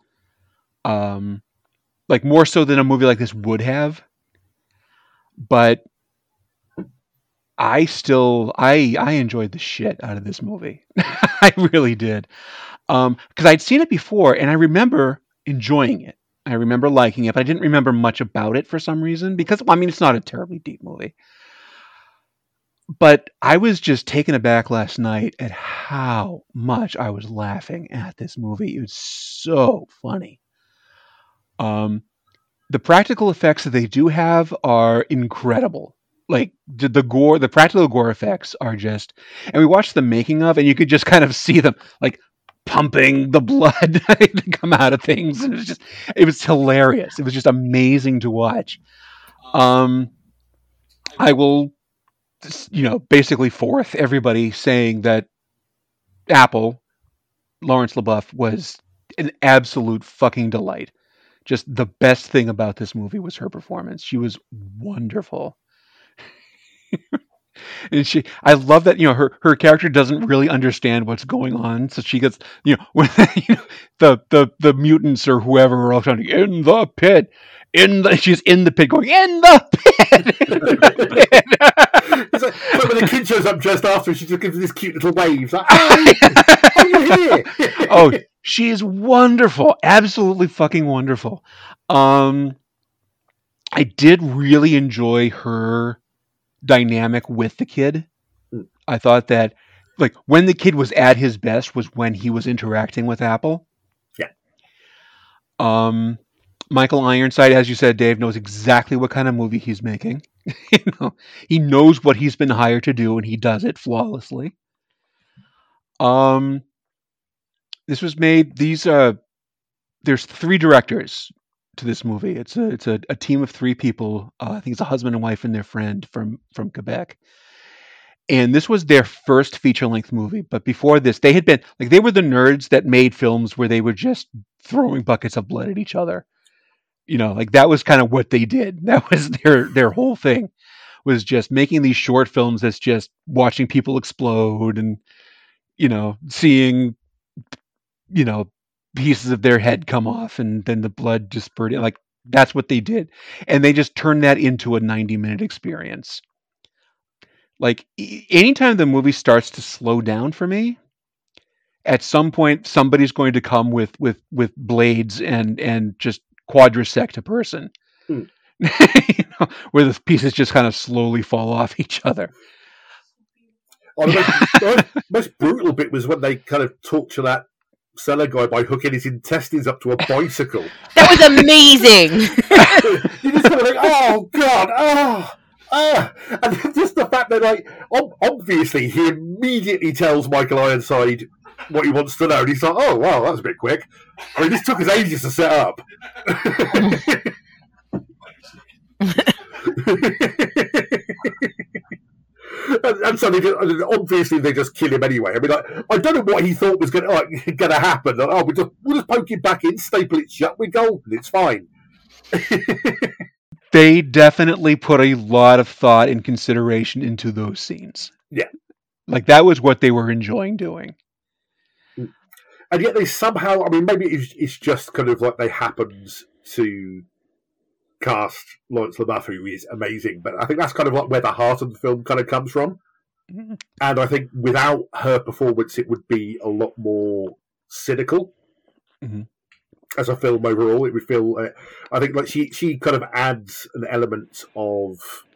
Like more so than a movie like this would have. But I enjoyed the shit out of this movie. I really did. Because I'd seen it before and I remember enjoying it. I remember liking it, but I didn't remember much about it for some reason because, it's not a terribly deep movie. But I was just taken aback last night at how much I was laughing at this movie. It was so funny. The practical effects that they do have are incredible. Like the practical gore effects are just, and we watched the making of, and you could just kind of see them like pumping the blood to come out of things. And it was hilarious. It was just amazing to watch. I will, basically fourth everybody saying that Apple, Lawrence LaBeouf, was an absolute fucking delight. Just the best thing about this movie was her performance. She was wonderful. And I love that, her character doesn't really understand what's going on. So she gets, when the mutants or whoever are all trying to in the pit, she's in the pit going, in the pit. It's like when the kid shows up just after, she just gives this cute little wave. Like, are you here? Oh, she is wonderful. Absolutely fucking wonderful. I did really enjoy her dynamic with the kid. I thought that, like, when the kid was at his best was when he was interacting with Apple. Yeah. Michael Ironside, as you said, Dave, knows exactly what kind of movie he's making. He knows what he's been hired to do, and he does it flawlessly. This was made. There's 3 directors to this movie. It's a team of 3 people. I think it's a husband and wife and their friend from Quebec. And this was their first feature-length movie. But before this, they had been like, they were the nerds that made films where they were just throwing buckets of blood at each other. Like that was kind of what they did. That was their whole thing, was just making these short films that's just watching people explode and, seeing, pieces of their head come off and then the blood just spurted. Like that's what they did. And they just turned that into a 90-minute experience. Like anytime the movie starts to slow down for me, at some point somebody's going to come with blades and just quadrisect a person. Where the pieces just kind of slowly fall off each other. The most brutal bit was when they kind of torture that cellar guy by hooking his intestines up to a bicycle. That was amazing. You just kind of like, oh oh God, and just the fact that, like, obviously he immediately tells Michael Ironside what he wants to know, and he's like, oh wow, that was a bit quick. I mean, this took us ages to set up. And so obviously they just kill him anyway. I mean, like, I don't know what he thought was going to happen. Like, oh, we'll just poke him back in, staple it shut, we're golden, it's fine. They definitely put a lot of thought and consideration into those scenes. Yeah. Like, that was what they were enjoying doing. And yet they somehow, I mean, maybe it's just kind of like they happened to cast Lawrence LaBeouf, who is amazing, but I think that's kind of like where the heart of the film kind of comes from. Mm-hmm. And I think without her performance, it would be a lot more cynical. Mm-hmm. As a film overall, it would feel. I think like she kind of adds an element of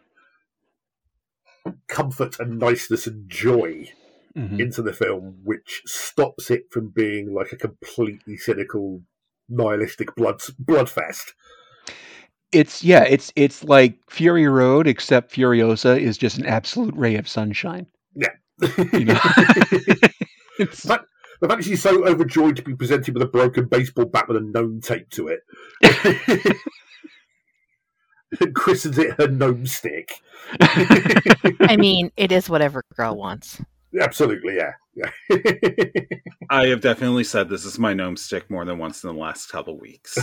comfort and niceness and joy into the film, which stops it from being like a completely cynical, nihilistic bloodfest. It's like Fury Road, except Furiosa is just an absolute ray of sunshine. Yeah. You know? The fact that she's so overjoyed to be presented with a broken baseball bat with a gnome taped to it. And christens it her gnome stick. I mean, it is whatever girl wants. Absolutely, yeah. I have definitely said this is my gnome stick more than once in the last couple weeks.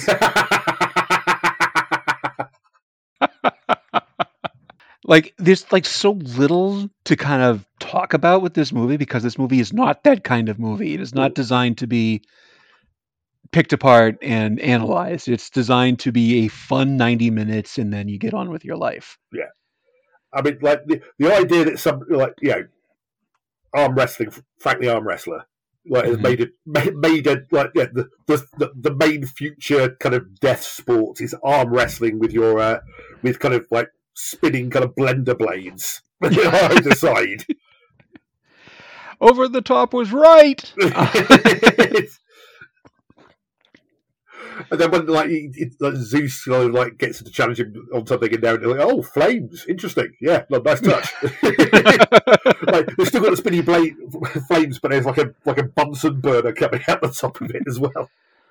Like, there's like so little to kind of talk about with this movie, because this movie is not that kind of movie. It is not designed to be picked apart and analyzed. It's designed to be a fun 90 minutes, and then you get on with your life. Yeah. I mean, like, the idea that some, like, you know, arm wrestler, like, has made it like, yeah, the main future kind of death sport is arm wrestling with your with kind of like spinning kind of blender blades either side. Over the Top was right. And then when like Zeus like gets to challenge him on something, and they're like, "Oh, flames! Interesting. Yeah, nice touch." Like, they've still got the spinny blade flames, but there's like a Bunsen burner coming out the top of it as well.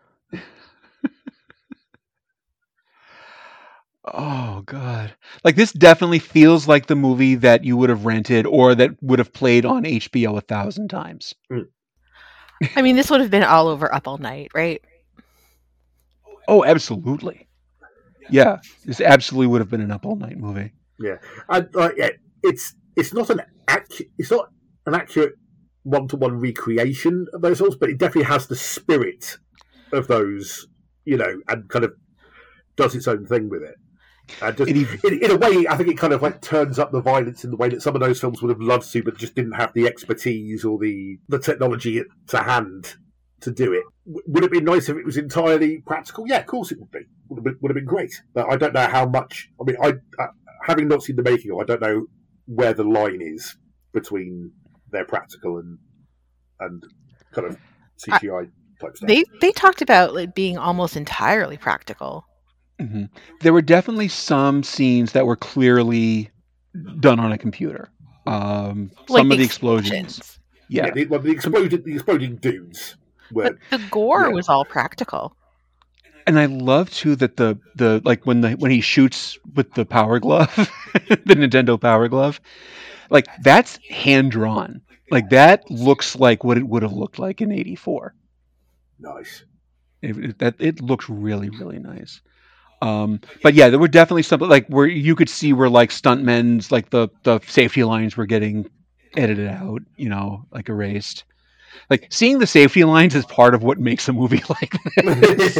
Oh God! Like, this definitely feels like the movie that you would have rented or that would have played on HBO 1,000 times. I mean, this would have been all over Up All Night, right? Oh, absolutely. Yeah, this absolutely would have been an Up All Night movie. Yeah, and it's not an accurate one-to-one recreation of those films, but it definitely has the spirit of those, you know, and kind of does its own thing with it. And just, in a way, I think it kind of like turns up the violence in the way that some of those films would have loved to, but just didn't have the expertise or the technology to hand to do it. Would it be nice if it was entirely practical? Yeah, of course it would be. Would have been great. But I don't know how much. I mean, having not seen the making of, I don't know where the line is between their practical and kind of CGI type stuff. They talked about it being almost entirely practical. Mm-hmm. There were definitely some scenes that were clearly done on a computer. Some of the explosions. Yeah, the exploding dudes. But the gore was all practical. And I love too that the like when he shoots with the Power Glove, the Nintendo Power Glove, like, that's hand drawn. Like, that looks like what it would have looked like in '84. Nice. It looks really, really nice. But yeah, there were definitely something like where you could see where like stuntmen's like the safety lines were getting edited out, you know, like erased. Like, seeing the safety lines is part of what makes a movie like this.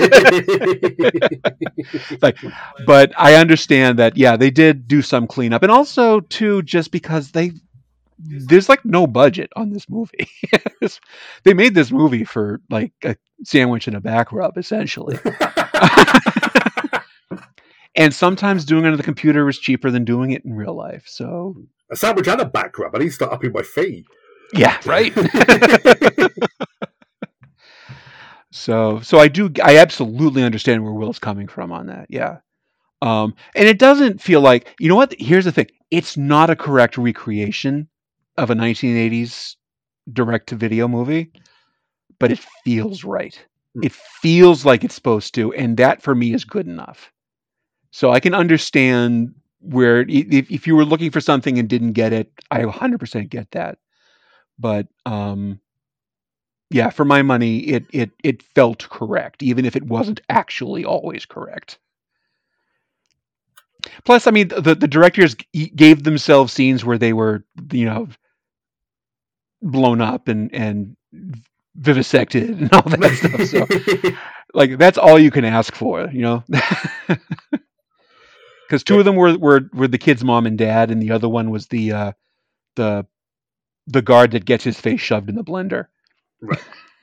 Like, but I understand that, yeah, they did do some cleanup, and also too, just because there's like no budget on this movie. They made this movie for like a sandwich and a back rub, essentially. And sometimes doing it on the computer is cheaper than doing it in real life. So a sandwich and a back rub. I need to start upping my fee. Yeah, right. So I absolutely understand where Will's coming from on that. Yeah. And it doesn't feel like, you know what? Here's the thing. It's not a correct recreation of a 1980s direct-to-video movie, but it feels right. It feels like it's supposed to, and that for me is good enough. So I can understand where if you were looking for something and didn't get it, I 100% get that. But yeah, for my money, it felt correct, even if it wasn't actually always correct. Plus, I mean, the directors gave themselves scenes where they were, blown up and vivisected and all that stuff. So, like, that's all you can ask for, Because two of them were the kid's mom and dad, and the other one was the guard that gets his face shoved in the blender. Right.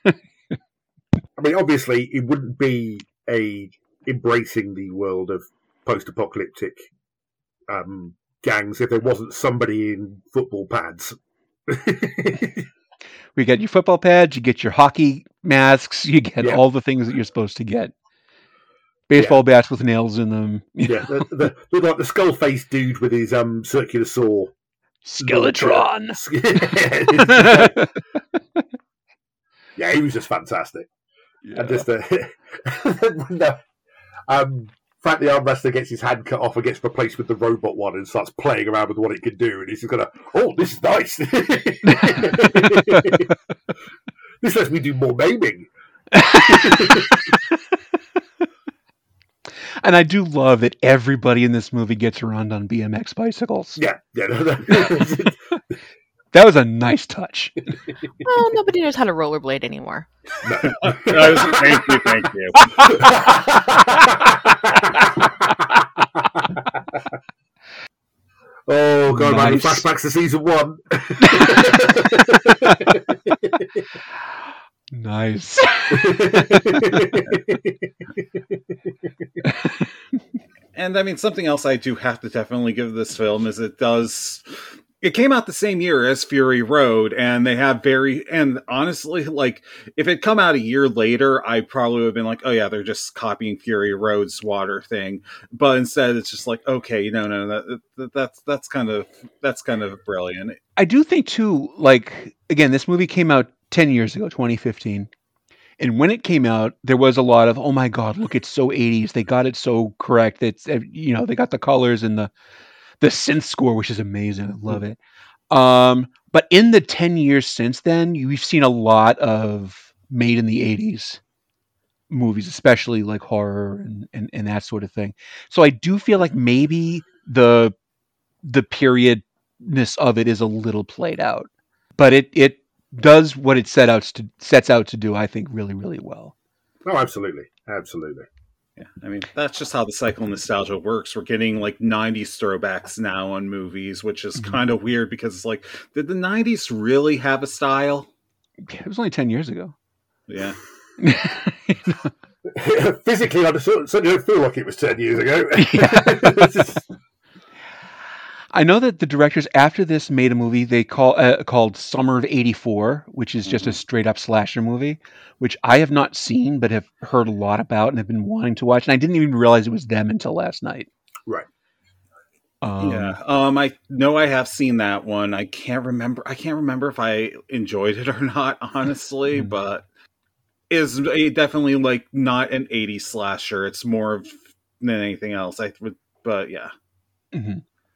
I mean, obviously, it wouldn't be embracing the world of post-apocalyptic gangs if there wasn't somebody in football pads. We get your football pads, you get your hockey masks, you get all the things that you're supposed to get. Baseball bats with nails in them. Yeah, like the skull-faced dude with his circular saw. Skeletron. Yeah, he was just fantastic. Yeah. And just Frank the Arm Wrestler gets his hand cut off and gets replaced with the robot one and starts playing around with what it can do, and he's just gonna, this is nice. This lets me do more maiming. And I do love that everybody in this movie gets around on BMX bicycles. Yeah. That was a nice touch. Well, nobody knows how to rollerblade anymore. No. Thank you. Oh, God, nice. Man, flashbacks to season 1. Nice. And I mean, something else I do have to definitely give this film is it came out the same year as Fury Road, and they have and honestly, like, if it come out a year later, I probably would have been like, oh yeah, they're just copying Fury Road's water thing. But instead it's just like, okay, no, that's kind of brilliant. I do think too, like, again, this movie came out 10 years ago, 2015. And when it came out, there was a lot of, oh my God, look, it's so 80s. They got it so correct. It's, they got the colors and the synth score, which is amazing. I love it. But in the 10 years since then, we've seen a lot of made in the 80s movies, especially like horror and that sort of thing. So I do feel like maybe the periodness of it is a little played out, but it does what it sets out to do, I think, really, really well. Oh, absolutely. Yeah, I mean, that's just how the cycle of nostalgia works. We're getting like 90s throwbacks now on movies, which is kind of weird because it's like, did the 90s really have a style? It was only 10 years ago. Yeah. Physically, I certainly don't feel like it was 10 years ago. I know that the directors after this made a movie they called Summer of '84, which is just a straight up slasher movie, which I have not seen but have heard a lot about and have been wanting to watch. And I didn't even realize it was them until last night. Right. I know I have seen that one. I can't remember if I enjoyed it or not, honestly, but is definitely like not an 80s slasher. It's more than anything else. But yeah. Mm-hmm.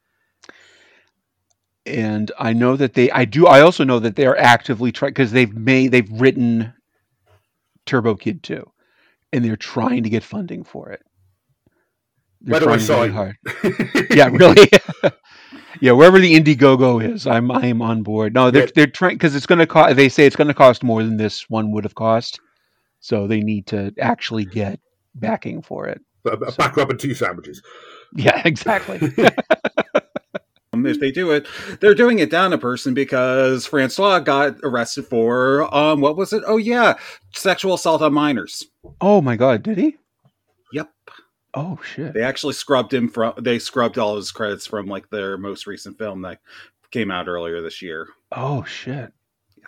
And I know that I also know that they're actively trying, because they've written Turbo Kid 2, and they're trying to get funding for it. They're trying really hard. Yeah, really. Yeah, wherever the Indiegogo is, I am on board. No, they're trying, because it's going to cost. They say it's going to cost more than this one would have cost, so they need to actually get backing for it. A back rub and 2 sandwiches. Yeah, exactly. If they do it, they're doing it down a person because Francois got arrested for what was it? Oh yeah, sexual assault on minors. Oh my God, did he? Yep. Oh shit. They actually scrubbed all his credits from like their most recent film that came out earlier this year. Oh shit. Yeah.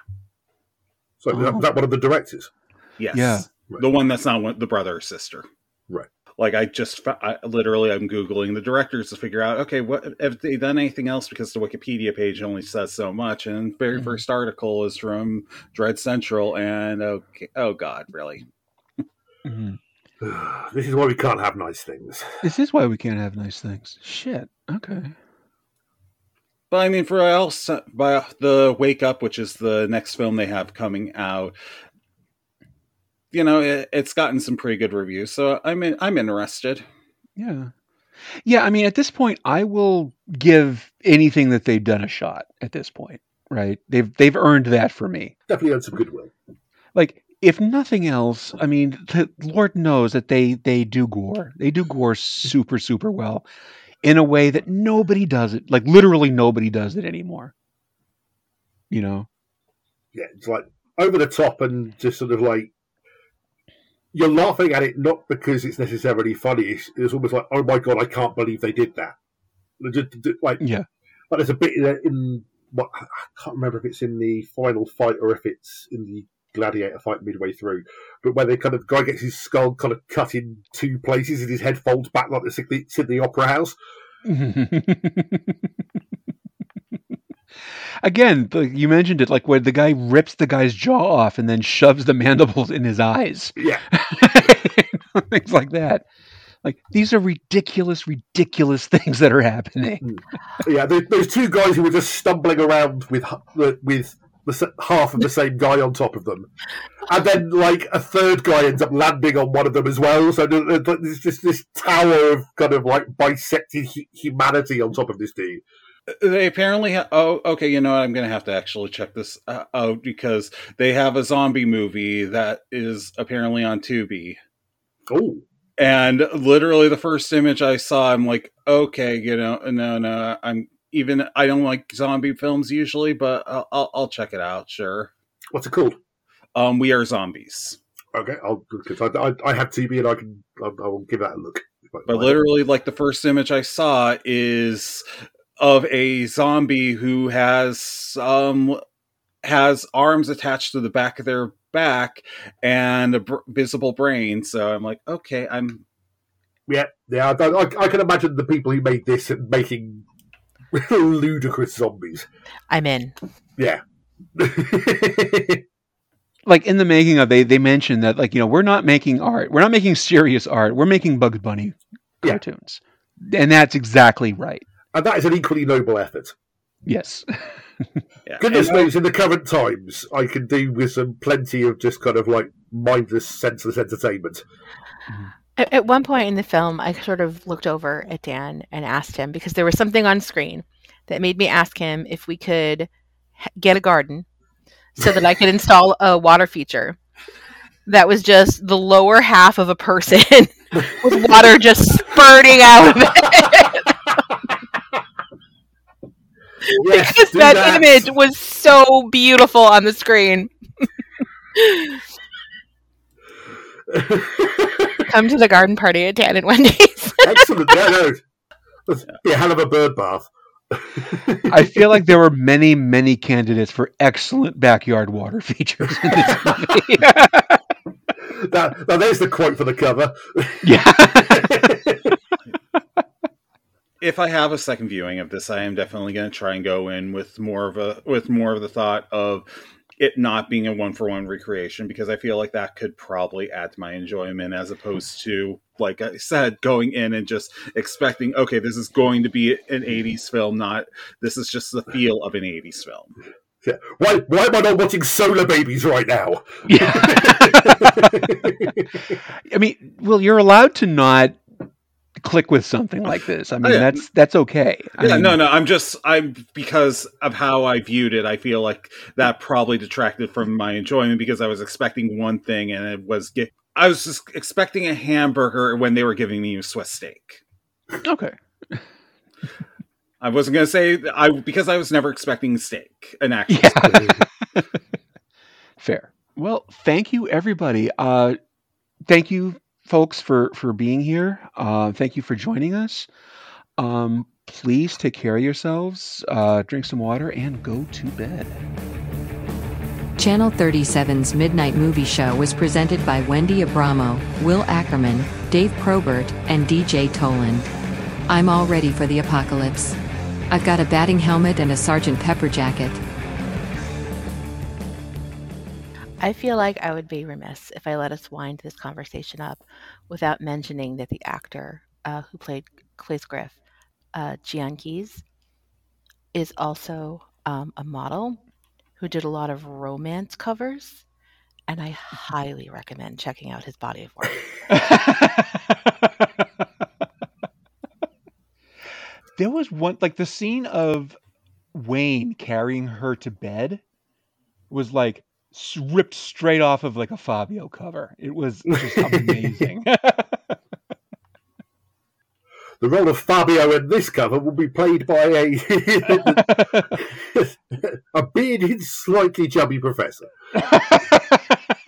So is that one of the directors? Yes. Yeah. Right. The one that's not the brother or sister. Right. Like I'm Googling the directors to figure out, okay, what have they done anything else, because the Wikipedia page only says so much. And the very first article is from Dread Central, and okay, oh God, really? This is why we can't have nice things. This is why we can't have nice things. Shit. Okay. But I mean, for else, by the Wake Up, which is the next film they have coming out, you know, it's gotten some pretty good reviews, so I'm interested. Yeah. I mean, at this point, I will give anything that they've done a shot. At this point, right? They've earned that for me. Definitely earned some goodwill. Like, if nothing else, I mean, the Lord knows that they do gore. They do gore super, super well, in a way that nobody does it. Like, literally nobody does it anymore. You know? Yeah, it's like over the top and just sort of like, you're laughing at it not because it's necessarily funny. It's almost like, oh my God, I can't believe they did that. Like, yeah. But there's a bit in what I can't remember if it's in the final fight or if it's in the gladiator fight midway through, but where the guy gets his skull kind of cut in two places and his head folds back like the Sydney Opera House. Again, you mentioned it, like where the guy rips the guy's jaw off and then shoves the mandibles in his eyes. Yeah. Things like that. Like, these are ridiculous things that are happening. Yeah, those two guys who were just stumbling around with half of the same guy on top of them. And then, like, a third guy ends up landing on one of them as well. So there's just this tower of kind of, like, bisected humanity on top of this dude. They apparently have... Oh, okay, you know what? I'm going to have to actually check this out, because they have a zombie movie that is apparently on Tubi. Oh. And literally the first image I saw, I'm like, okay, you know, no, I don't like zombie films usually, but I'll check it out, sure. What's it called? We Are Zombies. Okay, because I have TV and I will give that a look. But literally, like, the first image I saw is of a zombie who has arms attached to the back of their back and a visible brain. So I'm like, okay, yeah. I can imagine the people who made this making ludicrous zombies. I'm in. Yeah. Like, in the making of, they mentioned that, like, you know, we're not making art. We're not making serious art. We're making Bugs Bunny cartoons. Yeah. And that's exactly right. And that is an equally noble effort. Yes. Yeah. Goodness knows, in the current times, I can do with some plenty of just kind of like mindless, senseless entertainment. At one point in the film, I sort of looked over at Dan and asked him, because there was something on screen that made me ask him if we could get a garden so that I could install a water feature that was just the lower half of a person with water just spurting out of it. Yes, because that image was so beautiful on the screen. Come to the garden party at Dan and Wendy's. Excellent. Yeah, no. That'd be a hell of a bird bath. I feel like there were many, many candidates for excellent backyard water features in this movie. Now there's the quote for the cover. Yeah. If I have a second viewing of this, I am definitely going to try and go in with more of the thought of it not being a one-for-one recreation, because I feel like that could probably add to my enjoyment, as opposed to, like I said, going in and just expecting, okay, this is going to be an 80s film, not this is just the feel of an 80s film. Yeah. Why am I not watching Solar Babies right now? Yeah. I mean, well, you're allowed to not click with something like this. I mean, that's okay. I'm because of how I viewed it, I feel like that probably detracted from my enjoyment, because I was expecting one thing and I was just expecting a hamburger when they were giving me a Swiss steak. Okay. I wasn't going to say because I was never expecting steak, an actual steak. Fair. Well, thank you, everybody. Thank you, folks, for being here. Thank you for joining us. Please take care of yourselves, drink some water, and go to bed. Channel 37's Midnight Movie Show was presented by Wendy Abramo, Will Ackerman, Dave Probert, and DJ Toland. I'm all ready for the apocalypse. I've got a batting helmet and a Sgt. Pepper jacket. I feel like I would be remiss if I let us wind this conversation up without mentioning that the actor who played Cleisgriff, Gian Keys, is also a model who did a lot of romance covers, and I highly recommend checking out his body of work. There was one, like the scene of Wayne carrying her to bed was like ripped straight off of like a Fabio cover. It was just amazing. The role of Fabio in this cover will be played by a bearded, slightly chubby professor.